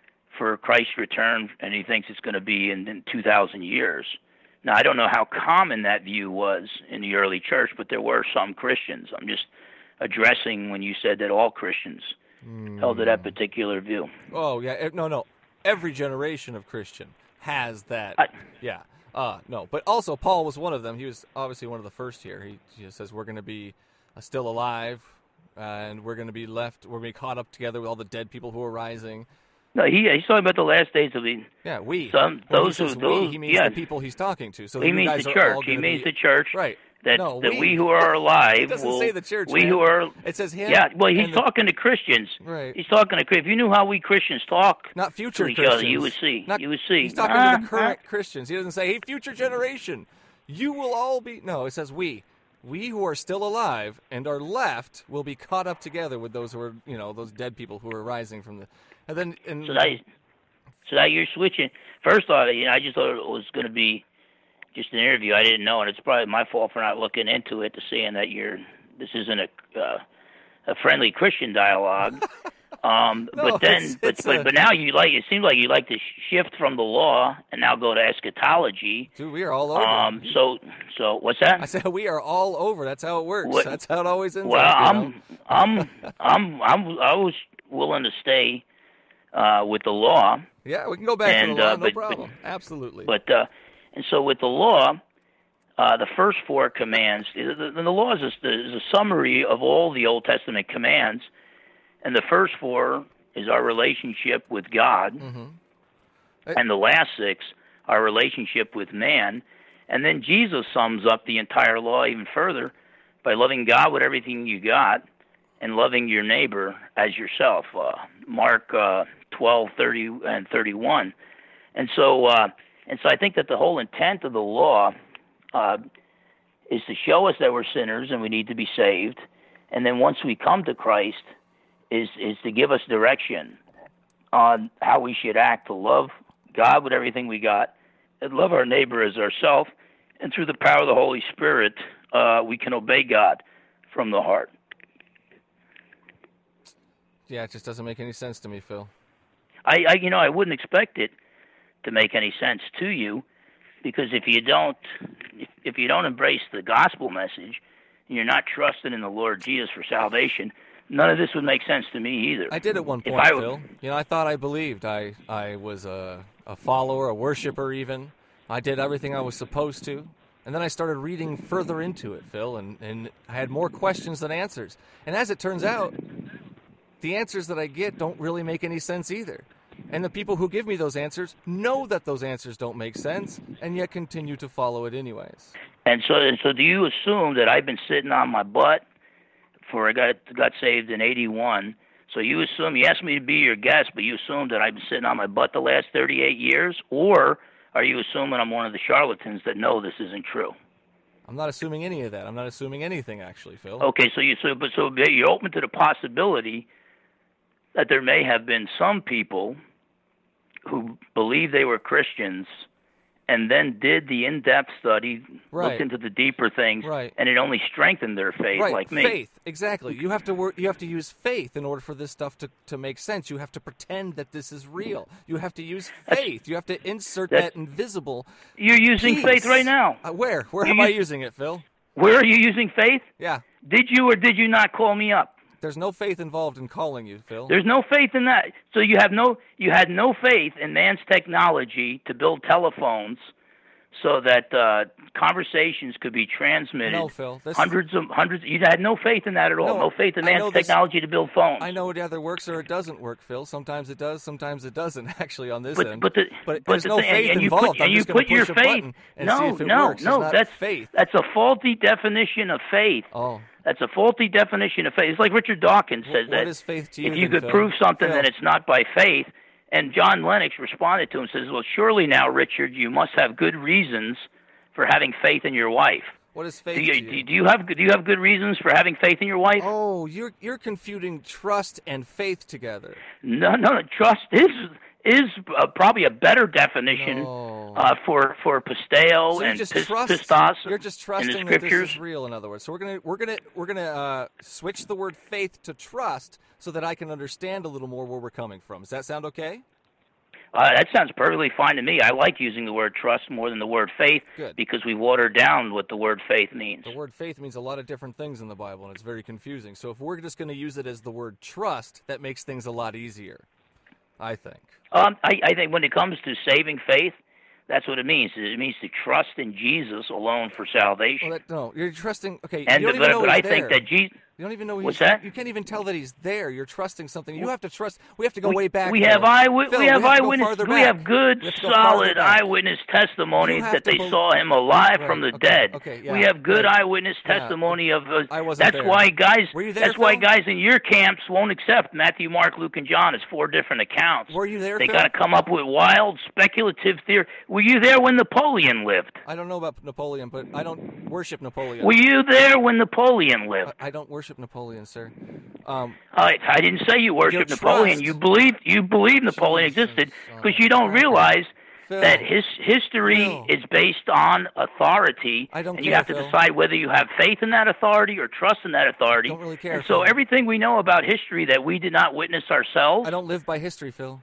for Christ's return, and he thinks it's going to be in, in two thousand years. Now, I don't know how common that view was in the early church, but there were some Christians. I'm just addressing when you said that all Christians held to that particular view. Oh yeah, eh, no, no. Every generation of Christian has that. I- yeah. Uh, no, but also Paul was one of them. He was obviously one of the first here. He, he just says we're going to be uh, still alive, uh, and we're going to be left. We're going to be caught up together with all the dead people who are rising. No, he he's talking about the last days of the. Yeah, we. Some- When those he who- says we, those- he means yeah. the people he's talking to. So He you means guys the are all church. He gonna means be- the church. Right. That, No, that we. we who are alive It doesn't will. say the church, We man. who are. It says him. Yeah, well, he's and the- talking to Christians. Right. He's talking to If you knew how we Christians talk Not future to each Christians. other, you would see. Not- you would see. He's talking Ah, to the current Christians. He doesn't say, "Hey, future generation, you will all be." No, it says we. We who are still alive and are left will be caught up together with those who are, you know, those dead people who are rising from the. And then, and So that, so that you're switching. First off, you know, I just thought it was going to be just an interview. I didn't know, and it's probably my fault for not looking into it to seeing that you're. This isn't a uh, a friendly Christian dialogue. Um, No, but then, it's- but it's but, a- but now you like. It seems like you like to sh- shift from the law and now go to eschatology. dude, we are all over. Um, so so what's that? I said we are all over. That's how it works. What- That's how it always ends Well, up. you I'm, know? I'm, I'm, I'm, I was willing to stay uh, with the law, Yeah, we can go back and, to the law, uh, no but- problem. Absolutely. but uh, and so with the law, uh, the first four commands, the, the, the law is a, is a summary of all the Old Testament commands, and the first four is our relationship with God, Mhm. and the last six, our relationship with man. And then Jesus sums up the entire law even further by loving God with everything you got and loving your neighbor as yourself. Uh, Mark uh, twelve, thirty, and thirty-one. And so, uh, and so I think that the whole intent of the law uh, is to show us that we're sinners and we need to be saved. And then once we come to Christ, is is to give us direction on how we should act, to love God with everything we got, and love our neighbor as ourselves, and through the power of the Holy Spirit, uh, we can obey God from the heart. Yeah, it just doesn't make any sense to me, Phil. I, I you know, I wouldn't expect it to make any sense to you, because if you don't, if, if you don't embrace the gospel message, and you're not trusting in the Lord Jesus for salvation, none of this would make sense to me either. I did at one If point, I- Phil. You know, I thought I believed. I I was a, a follower, a worshiper even. I did everything I was supposed to. And then I started reading further into it, Phil, and, and I had more questions than answers. And as it turns out, the answers that I get don't really make any sense either. And the people who give me those answers know that those answers don't make sense, and yet continue to follow it anyways. And so, and so, do you assume that I've been sitting on my butt for I got got saved in eighty-one? So you assume, you asked me to be your guest, but you assume that I've been sitting on my butt the last thirty-eight years, or are you assuming I'm one of the charlatans that know this isn't true? I'm not assuming any of that. I'm not assuming anything, actually, Phil. Okay, so you so but so you're open to the possibility that there may have been some people who believed they were Christians and then did the in-depth study, Right. looked into the deeper things, Right. and it only strengthened their faith, Right, like me. faith, exactly. You have to work. You have to use faith in order for this stuff to, to make sense. You have to pretend that this is real. You have to use faith. You have to insert That's- that invisible. You're using piece. faith right now. Uh, where? Where You am I use- using it, Phil? Where are you using faith? Yeah. Did you or did you not call me up? There's no faith involved in calling you, Phil. There's no faith in that. So you have no, you had no faith in man's technology to build telephones, so that uh, conversations could be transmitted. No, Phil. This, Hundreds of hundreds. You had no faith in that at all. No, No, faith in I know man's this- technology to build phones. I know it either works or it doesn't work, Phil. Sometimes it does, sometimes it doesn't. Actually, on this But end, but the but, but there's the no thing, faith and you involved. put, I'm and you just gonna put your push a faith. button and no, see if it no, works. no. It's not that's faith. That's a faulty definition of faith. Oh, That's a faulty definition of faith. It's like Richard Dawkins Wh- says what that is faith to you, if you then, could Phil? prove something, Phil. then it's not by faith. And John Lennox responded to him and says, "Well, surely now, Richard, you must have good reasons for having faith in your wife. what is faith Do you, to you? do you have do you have good reasons for having faith in your wife? Oh, you're you're confusing trust and faith together. No, no, no. Trust is is uh, probably a better definition No. uh, for for pisteo So you and just pis- trust. pistos You're just in trusting the that this scriptures. is real. In other words, so we're gonna we're gonna we're gonna uh, switch the word faith to trust so that I can understand a little more where we're coming from. Does that sound okay? Uh, that sounds perfectly fine to me. I like using the word trust more than the word faith Good. because we water down what the word faith means. The word faith means a lot of different things in the Bible, and it's very confusing. So if we're just going to use it as the word trust, that makes things a lot easier, I think. Um, I, I think when it comes to saving faith, that's what it means. It means to trust in Jesus alone for salvation. Well, that, no, you're trusting. Okay, and you don't but, even know but he's I there. think that Jesus. You don't even know he's What's that? You can't even tell that he's there. You're trusting something. You have to trust. We have to go we, way back. We Phil. have eyewitness. Phil, we have have to go eyewitness. farther We back. have good, We have to go farther solid back. eyewitness testimony You have that to they bel- saw him alive Right, from the okay, dead. okay, yeah, we have good right. eyewitness Yeah, testimony of. Uh, I wasn't that's there. why guys. Were you there, That's why Phil? guys in your camps won't accept Matthew, Mark, Luke, and John as four different accounts. Were you there, They Phil? got to come up with wild, speculative theory. Were you there when Napoleon lived? I don't know about Napoleon, but I don't worship Napoleon. Were you there when Napoleon lived? I, I don't worship Napoleon, sir. Um, I, I didn't say you worship Your Napoleon. trust. You believe you believe Napoleon Jesus, existed son because of you don't a cracker. realize Phil. that his history Phil. is based on authority, I don't and you care, have to Phil. decide whether you have faith in that authority or trust in that authority. Don't really care, And so Phil. everything we know about history that we did not witness ourselves, I don't live by history, Phil.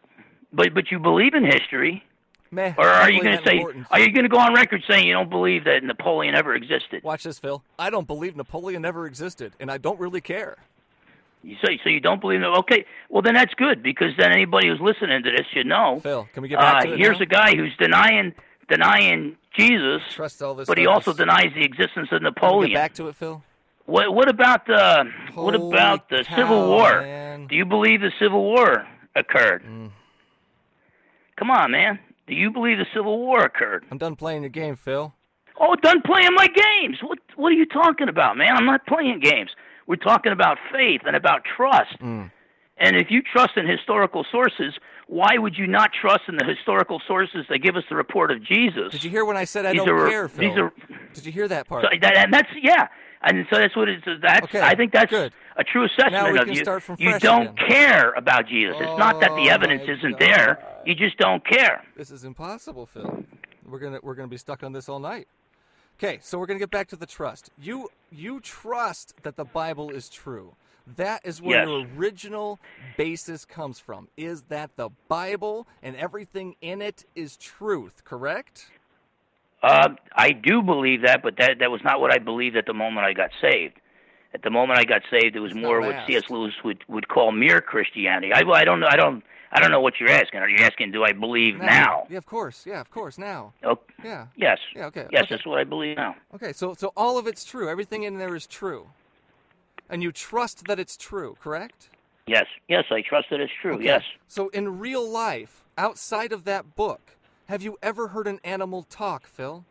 but but you believe in history, Meh. or not are you really going that to say? important. Are you going to go on record saying you don't believe that Napoleon ever existed? Watch this, Phil. I don't believe Napoleon ever existed, and I don't really care. You say so you don't believe that? Okay, well then that's good because then anybody who's listening to this should know. Phil, can we get back Uh, to it here's now? a guy who's denying denying Jesus, Trust all this but he stuff also is- denies the existence of Can we Napoleon. get back to it, Phil? What what about the what Holy about the cow, Civil War? man. Do you believe the Civil War occurred? Mm. Come on, man. Do you believe the Civil War occurred? I'm done playing the game, Phil. Oh, done playing my games. What What are you talking about, man? I'm not playing games. We're talking about faith and about trust. Mm. And if you trust in historical sources, why would you not trust in the historical sources that give us the report of Jesus? Did you hear when I said I These don't are- care, Phil? these are- Did you hear that part? So that, and that's yeah, and so that's what it's. That's Okay, I think that's good. a true Now assessment we of can you. start from You fresh don't again. care about Jesus. It's not that the Oh, evidence my isn't God. there. You just don't care. This is impossible, Phil. We're gonna we're gonna be stuck on this all night. Okay, so we're gonna get back to the trust. You you trust that the Bible is true. That is where Yes. your original basis comes from. Is that the Bible and everything in it is truth, correct? Uh, I do believe that, but that that was not what I believed at the moment I got saved. At the moment I got saved, it was It's more not what asked. C S. Lewis would, would call mere Christianity. I, I don't know. I don't. I don't know what you're asking. Are you asking, do I believe now? Yeah, of course. Yeah, of course. Now. Oh, Yeah. yes. Yeah. Okay. Yes, okay. that's what I believe now. Okay. So so all of it's true. Everything in there is true, and you trust that it's true, correct? Yes. Yes, I trust that it's true. Okay. Yes. So in real life, outside of that book, have you ever heard an animal talk, Phil?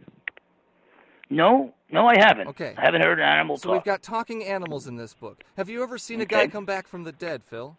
No, no, I haven't. Okay. I haven't heard an animal So talk. we've got talking animals in this book. Have you ever seen a guy Okay. come back from the dead, Phil?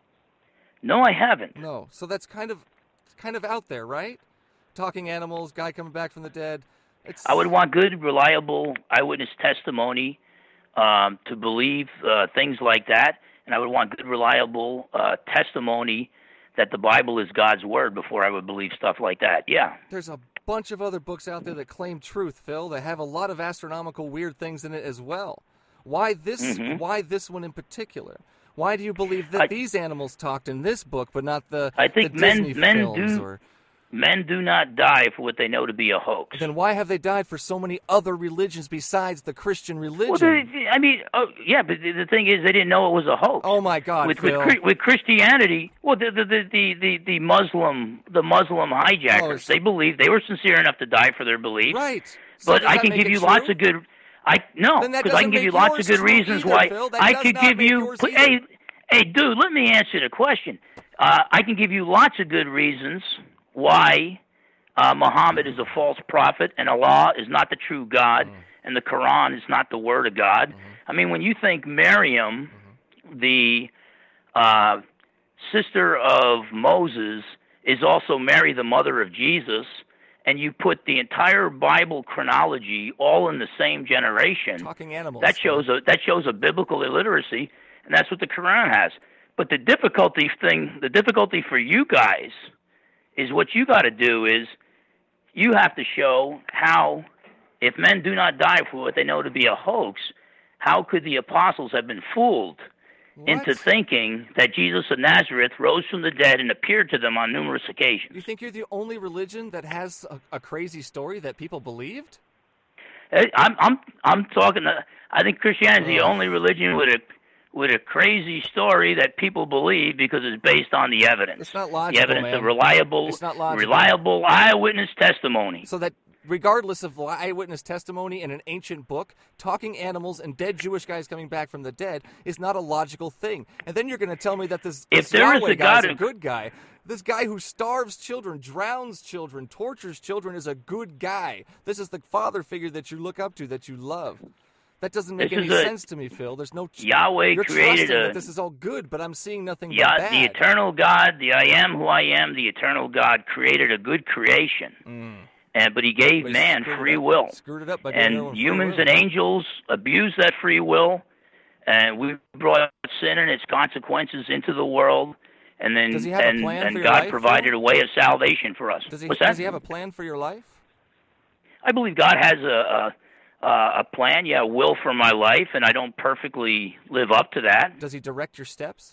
No, I haven't. No. So that's kind of kind of out there, right? Talking animals, guy coming back from the dead. It's I would want good, reliable eyewitness testimony um, to believe uh, things like that, and I would want good, reliable uh, testimony that the Bible is God's word before I would believe stuff like that. Yeah. There's a bunch of other books out there that claim truth, Phil. They have a lot of astronomical weird things in it as well. Why this Mhm. why this one in particular? Why do you believe that I- these animals talked in this book but not the, I think the men- Disney men films do- or Men do not die for what they know to be a hoax. then why have they died for so many other religions besides the Christian religion? Well, they, I mean, oh, yeah, but the the thing is, they didn't know it was a hoax. oh my God, with, Phil. with Chri- with Christianity, well, the the, the the the the Muslim the Muslim hijackers, Oh, it's- they believed they were sincere enough to die for their beliefs. Right. So But does I that can make give it you true? lots of good. I no, Then that because I doesn't can give you make lots of yours good true reasons either, why Phil. That I does could not give make you. yours Hey, either. hey, dude, let me answer the question. Uh, I can give you lots of good reasons why uh, Muhammad is a false prophet and Allah is not the true God Mm. and the Quran is not the word of God. Mm-hmm. I mean, when you think Maryam, the uh, sister of Moses, is also Mary, the mother of Jesus, and you put the entire Bible chronology all in the same generation, Talking animals. that shows a that shows a biblical illiteracy, and that's what the Quran has. But the difficulty thing, the difficulty for you guys, is what you got to do is you have to show how, if men do not die for what they know to be a hoax, how could the apostles have been fooled What? into thinking that Jesus of Nazareth rose from the dead and appeared to them on numerous occasions? You think you're the only religion that has a, a crazy story that people believed? Hey, I'm I'm I'm talking. Uh, I think Christianity is the Ugh. only religion with a with a crazy story that people believe because it's based on the evidence. It's not the logical, evidence man. of reliable, It's not logical. reliable eyewitness testimony. So that regardless of eyewitness testimony in an ancient book, talking animals and dead Jewish guys coming back from the dead is not a logical thing. And then you're going to tell me that this, If this there is Yahweh a guy's God a who- good guy. This guy who starves children, drowns children, tortures children is a good guy. This is the father figure that you look up to, that you love. That doesn't make This any is a- sense to me, Phil. There's no Yahweh You're created trusting a that this is all good, but I'm seeing nothing yeah, but bad. the eternal God, the I am who I am, the eternal God created a good creation, Mm. and but He gave They man screwed it free up- will. Screwed it up by doing their own And free humans will. and angels abuse that free will, and we brought sin and its consequences into the world, and then Does he have a and, plan and for your God life, provided Phil? a way of salvation for us. Does he, What's that? does he have a plan for your life? I believe God has a, a a plan, yeah, a will for my life, and I don't perfectly live up to that. Does he direct your steps?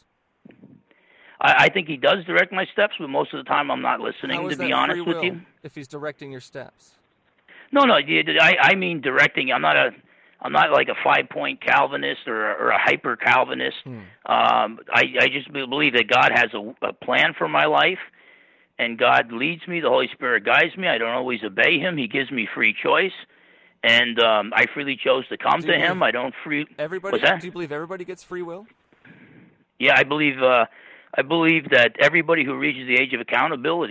I, I think He does direct my steps, but most of the time I'm not How listening, is to that be honest free with will you. if he's directing your steps? No, no, I, I mean directing. I'm not a, I'm not like a five-point Calvinist or, a- or a hyper Calvinist. Hmm. Um, I, I just believe that God has a, a plan for my life, and God leads me. The Holy Spirit guides me. I don't always obey Him. He gives me free choice, and um, I freely chose to come Do to you Him. believe I don't free. Everybody? What's that? Do you believe everybody gets free will? Yeah, I believe. Uh, I believe that everybody who reaches the age of accountability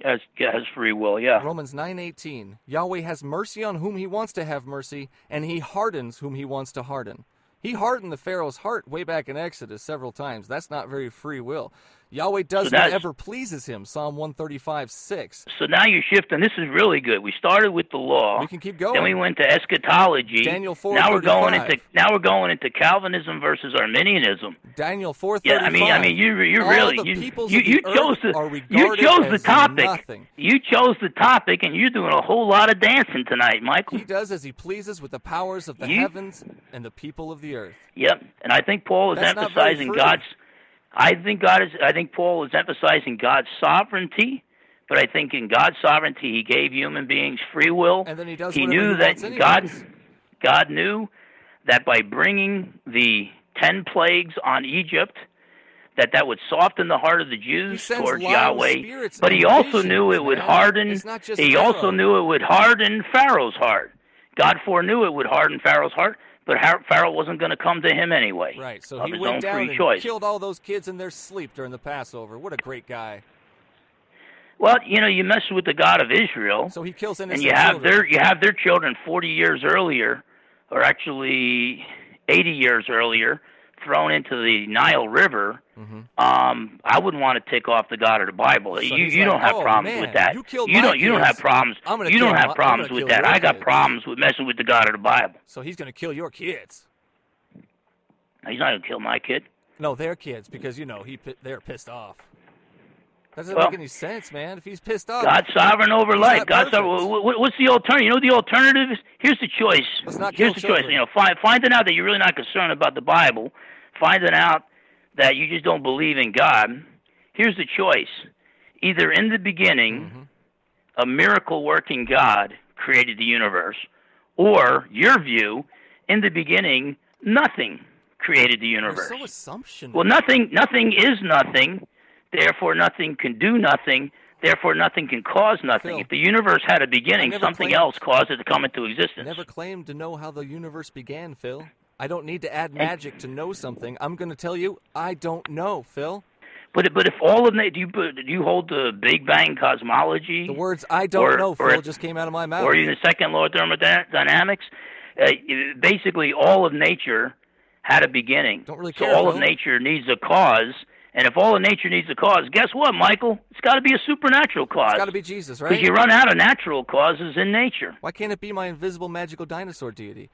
has has free will. Yeah. Romans nine eighteen. Yahweh has mercy on whom he wants to have mercy, and he hardens whom he wants to harden. He hardened the Pharaoh's heart way back in Exodus several times. That's not very free will. Yahweh does So that's- whatever pleases him, Psalm one thirty-five six. So now you're shifting. This is really good. We started with the law. We can keep going. Then we went to eschatology. Daniel four Now we're going thirty-five. into now we're going into Calvinism versus Arminianism. Daniel four Yeah, thirty-five. I mean, I mean, you you All really the you peoples you, of you the chose earth the are you regarded chose the as topic. nothing. You chose the topic, and you're doing a whole lot of dancing tonight, Michael. He does as he pleases with the powers of the You- heavens and the people of the earth. Yep, and I think Paul is That's not very emphasizing free. God's. I think God is. I think Paul is emphasizing God's sovereignty, but I think in God's sovereignty, He gave human beings free will. And then he does He whatever knew he that wants anyways. God, God knew that by bringing the ten plagues on Egypt, that that would soften the heart of the He Jews sends towards lying Yahweh. spirits But and he also visions, knew it would man. harden. It's not just He Pharaoh. also knew it would harden Pharaoh's heart. God foreknew it would harden Pharaoh's heart, but Har- Pharaoh wasn't going to come to him anyway. Right, so of he his went own down free and choice. killed all those kids in their sleep during the Passover. What a great guy. Well, you know, you mess with the God of Israel, So he kills innocent and you have children. their you have their children forty years earlier, or actually eighty years earlier, thrown into the Nile River. Mm-hmm. Um, I wouldn't want to tick off the God of the Bible. So you he's you like, don't have "Oh, problems man, with that. you killed you my don't you don't kids. have problems. I'm gonna You kill don't my- have I'm problems gonna with kill that. your I got kids." problems with messing with the God of the Bible. So he's going to kill your kids. He's not gonna kill my kid. No, their kids, because, you know, he pi- they're pissed off. That doesn't Well, make any sense, man. If he's pissed off, God's sovereign over He's life. not God's perfect. sovereign. Wh- wh- What's the alternative? You know what the alternative is? Here's the choice. Let's not kill Here's the choice. children. You know, find, finding out that you're really not concerned about the Bible, finding out that you just don't believe in God. Here's the choice. Either in the beginning, Mm-hmm. a miracle-working God created the universe, or your view, in the beginning, nothing created the you're universe. so assumption. Well, nothing, nothing is nothing. Therefore, nothing can do nothing. Therefore, nothing can cause nothing. Phil, If the universe had a beginning, never something claimed- else caused it to come into existence. Never claimed to know how the universe began, Phil. I don't need to add magic to know something. I'm going to tell you, I don't know, Phil. But but if all of na- do you do you hold the Big Bang cosmology? The words "I don't Or- know," or Phil, if- just came out of my mouth. or even the second law of thermodynamics? Uh, basically, all of nature had a beginning. Don't really so care, all of Phil. nature needs a cause. And if all of nature needs a cause, guess what, Michael? It's got to be a supernatural cause. It's got to be Jesus, Because right? you run out of natural causes in nature. Why can't it be my invisible magical dinosaur deity?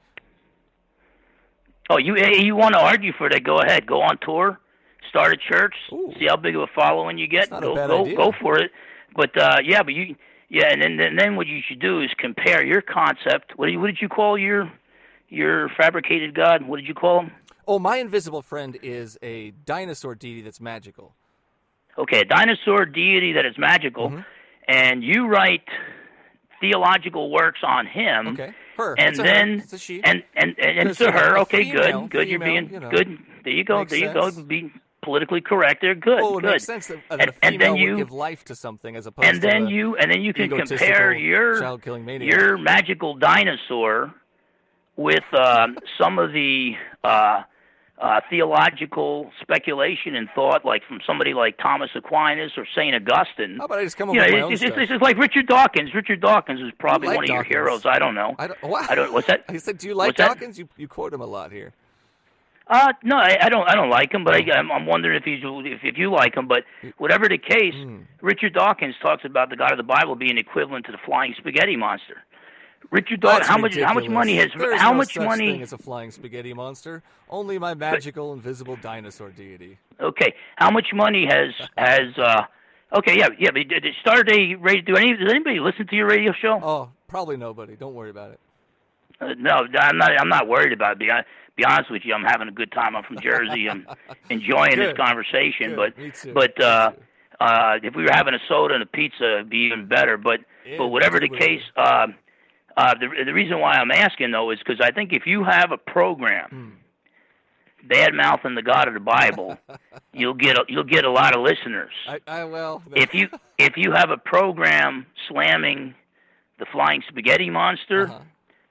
Oh, you you want to argue for that? Go ahead. Go on tour. Start a church. Ooh. See how big of a following you get. That's not a Go bad go idea. go for it. But uh, yeah, but you yeah, and then and then what you should do is compare your concept. What did you, what did you call your your fabricated god? What did you call him? Oh, my invisible friend is a dinosaur deity that's magical. Okay, a dinosaur deity that is magical, Mm-hmm. and you write theological works on him. Okay, her. And It's a her. then It's a she. and and and, and Because, to you know, her, a okay, female- good, good. You're female, being you know, good. There you go. makes There you sense. go. Be politically correct. There, good, Oh, it good. makes sense that, that And- a and then female you- would give life to something as opposed and to then a you and then you can egotistical compare your child-killing maniac. your magical dinosaur with uh, some of the uh, uh, theological speculation and thought, like from somebody like Thomas Aquinas or Saint Augustine. How about I just come up You know, with my own it's, it's, stuff? it's, it's like Richard Dawkins. Richard Dawkins is probably like one of your Dawkins. heroes. I don't know. I don't. What? I don't. What's that? I said, do you like What's that? Dawkins? You you quote him a lot here. Uh, no, I, I don't. I don't like him, but I, I'm, I'm wondering if he's if, if you like him. But whatever the case, Mm. Richard Dawkins talks about the God of the Bible being equivalent to the flying spaghetti monster. Richard Dawkins, That's how much how much ridiculous. money has There is how no much such money? thing as a flying spaghetti monster. Only my magical invisible dinosaur deity. Okay, how much money has has? uh Okay, yeah, yeah. But did- did start a radio? Do any does anybody listen to your radio show? Oh, probably nobody. Don't worry about it. Uh, no, I'm not. I'm not worried about it. Be, hon- be honest with you, I'm having a good time. I'm from Jersey. I'm enjoying this Good. conversation. Good. But Me too. but uh, Me too. uh, if we were having a soda and a pizza, it'd be even better. But but whatever the Indubitably. case, uh, uh, the the reason why I'm asking though is because I think if you have a program, Hmm. bad mouthing the God of the Bible, you'll get a, you'll get a lot of listeners. I, I well. If you if you have a program slamming the flying spaghetti monster Uh-huh.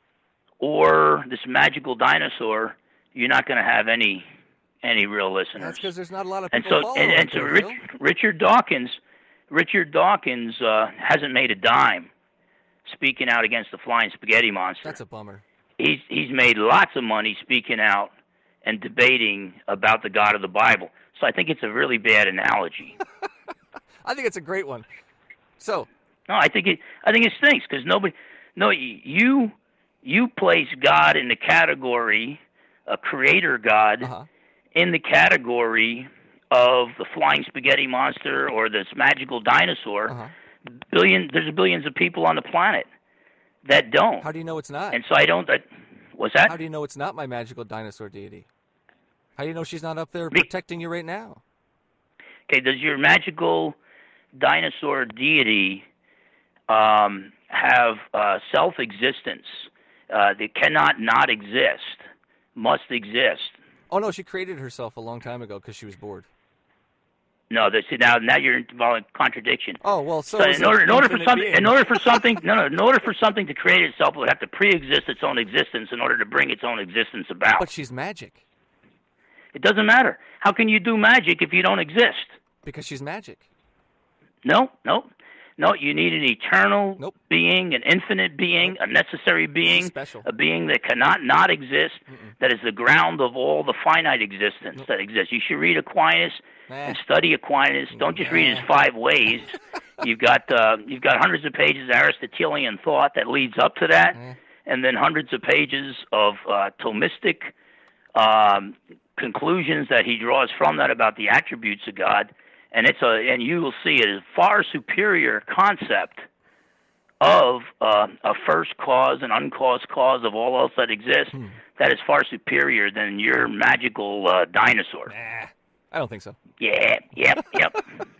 or this magical dinosaur, you're not going to have any any real listeners. That's because there's not a lot of and people so following and, and it so there, Rich, Phil. Richard Dawkins Richard Dawkins uh, hasn't made a dime speaking out against the flying spaghetti monster. That's a bummer. He's he's made lots of money speaking out and debating about the God of the Bible. So I think it's a really bad analogy. I think it's a great one. So no, I think it I think it stinks because nobody. No, you you place God in the category, a creator God, uh-huh. in the category of the flying spaghetti monster or this magical dinosaur. Uh-huh. Billion, there's billions of people on the planet that don't. How do you know it's not? And so I don't. I, what's that? How do you know it's not my magical dinosaur deity? How do you know she's not up there Me- protecting you right now? Okay, does your magical dinosaur deity um, have uh, self-existence? Uh, that cannot not exist, must exist. Oh no, she created herself a long time ago because she was bored. No, that's now now you're involving contradiction. Oh well, so, so is in order in order for something being. in order for something no no in order for something to create itself, it would have to pre-exist its own existence in order to bring its own existence about. But she's magic. It doesn't matter. How can you do magic if you don't exist? Because she's magic. No, no, no. You need an eternal nope. being, an infinite being, nope. a necessary being, special. a being that cannot not exist. Mm-mm. That is the ground of all the finite existence nope. that exists. You should read Aquinas nah. and study Aquinas. Don't just nah. read his five ways. You've got uh, you've got hundreds of pages of Aristotelian thought that leads up to that, nah. and then hundreds of pages of uh, Thomistic um, conclusions that he draws from that about the attributes of God. And it's a, and you will see it is a far superior concept of uh, a first cause, an uncaused cause of all else that exists. Hmm. That is far superior than your magical uh, dinosaur. Nah, I don't think so. Yeah, yep, yep.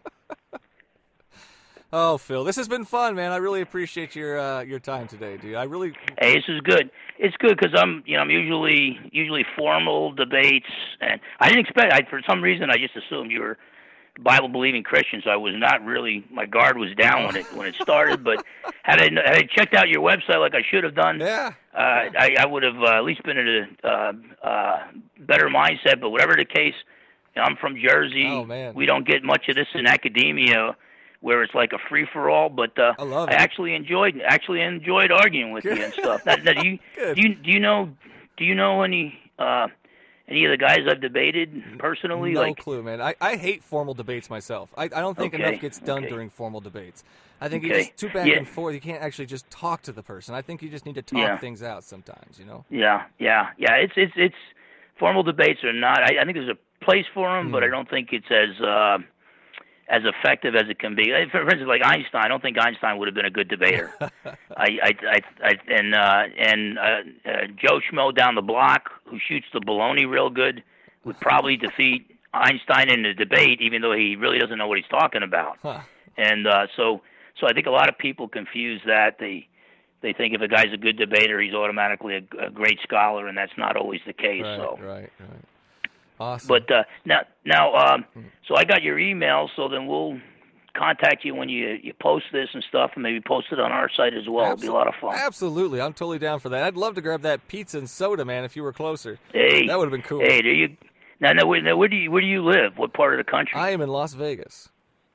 Oh, Phil, this has been fun, man. I really appreciate your uh, your time today, dude. I really. Hey, this is good. It's good because I'm, you know, I'm usually usually formal debates, and I didn't expect. I for some reason I just assumed you were Bible-believing Christian, so I was not really. My guard was down when it when it started. But had I had I checked out your website like I should have done, yeah, uh, I, I would have uh, at least been in a uh, uh, better mindset. But whatever the case, you know, I'm from Jersey. Oh man, we don't get much of this in academia, where it's like a free for all. But uh, I, love I it. actually enjoyed actually enjoyed arguing with Good. you and stuff. Now, now, do you Good. do you do you know do you know any? Uh, Any of the guys I've debated personally? No like, clue, man. I, I hate formal debates myself. I, I don't think okay, enough gets done okay. during formal debates. I think okay. you just too back yeah. and forth. You can't actually just talk to the person. I think you just need to talk yeah. things out sometimes, you know? Yeah, yeah, yeah. It's it's it's formal debates are not. I, I think there's a place for them, mm. but I don't think it's as uh, as effective as it can be. For instance, like Einstein, I don't think Einstein would have been a good debater. I, I, I, I, and uh, and uh, uh, Joe Schmo down the block who shoots the baloney real good would probably defeat Einstein in the debate, even though he really doesn't know what he's talking about. Huh. And uh, so, so I think a lot of people confuse that. They they think if a guy's a good debater, he's automatically a, a great scholar, and that's not always the case. Right, so. right, right. Awesome. But uh, now, now, um, so I got your email. So then we'll contact you when you you post this and stuff, and maybe post it on our site as well. It'll be a lot of fun. Absolutely, I'm totally down for that. I'd love to grab that pizza and soda, man. If you were closer, hey, that would have been cool. Hey, there you. Now, now, where, now, where do you where do you live? What part of the country? I am in Las Vegas.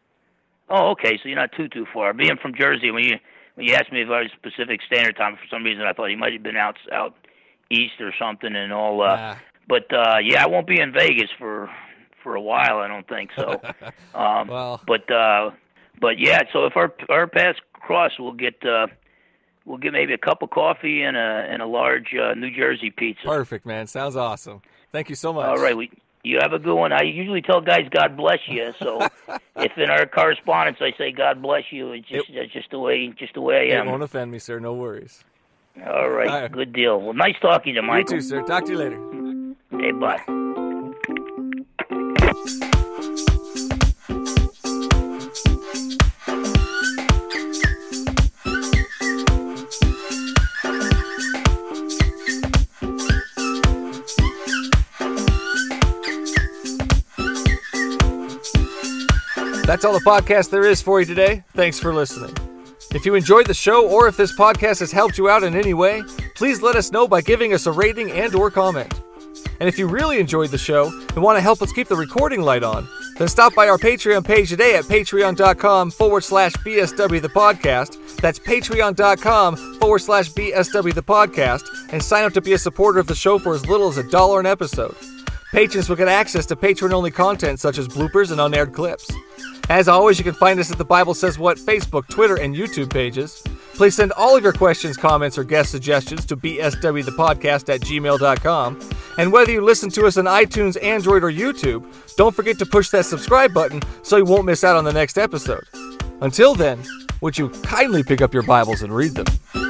Oh, okay. So you're not too too far. Being from Jersey, when you when you asked me if I was Pacific Standard Time, for some reason I thought you might have been out out east or something and all. Uh, nah. But uh, yeah, I won't be in Vegas for for a while. I don't think so. Um, well, but uh, but yeah. So if our our paths cross, we'll get. Uh, We'll get maybe a cup of coffee and a and a large uh, New Jersey pizza. Perfect, man. Sounds awesome. Thank you so much. All right, we, you have a good one. I usually tell guys God bless you. So if in our correspondence I say God bless you, it's just it, that's just the way just the way I am. It won't offend me, sir. No worries. All right, All right. Good deal. Well, nice talking to you, Michael. You too, sir. Talk to you later. Hey, bye. That's all the podcast there is for you today. Thanks for listening. If you enjoyed the show or if this podcast has helped you out in any way, please let us know by giving us a rating and or comment. And if you really enjoyed the show and want to help us keep the recording light on, Then stop by our Patreon page today at patreon.com forward slash BSW the podcast. That's patreon.com forward slash BSW the podcast, and sign up to be a supporter of the show for as little as a dollar an episode. Patrons will get access to patron-only content such as bloopers and unaired clips. As always, you can find us at the Bible Says What Facebook, Twitter, and YouTube pages. Please send all of your questions, comments, or guest suggestions to b s w the podcast at gmail dot com. And whether you listen to us on iTunes, Android, or YouTube, don't forget to push that subscribe button so you won't miss out on the next episode. Until then, would you kindly pick up your Bibles and read them?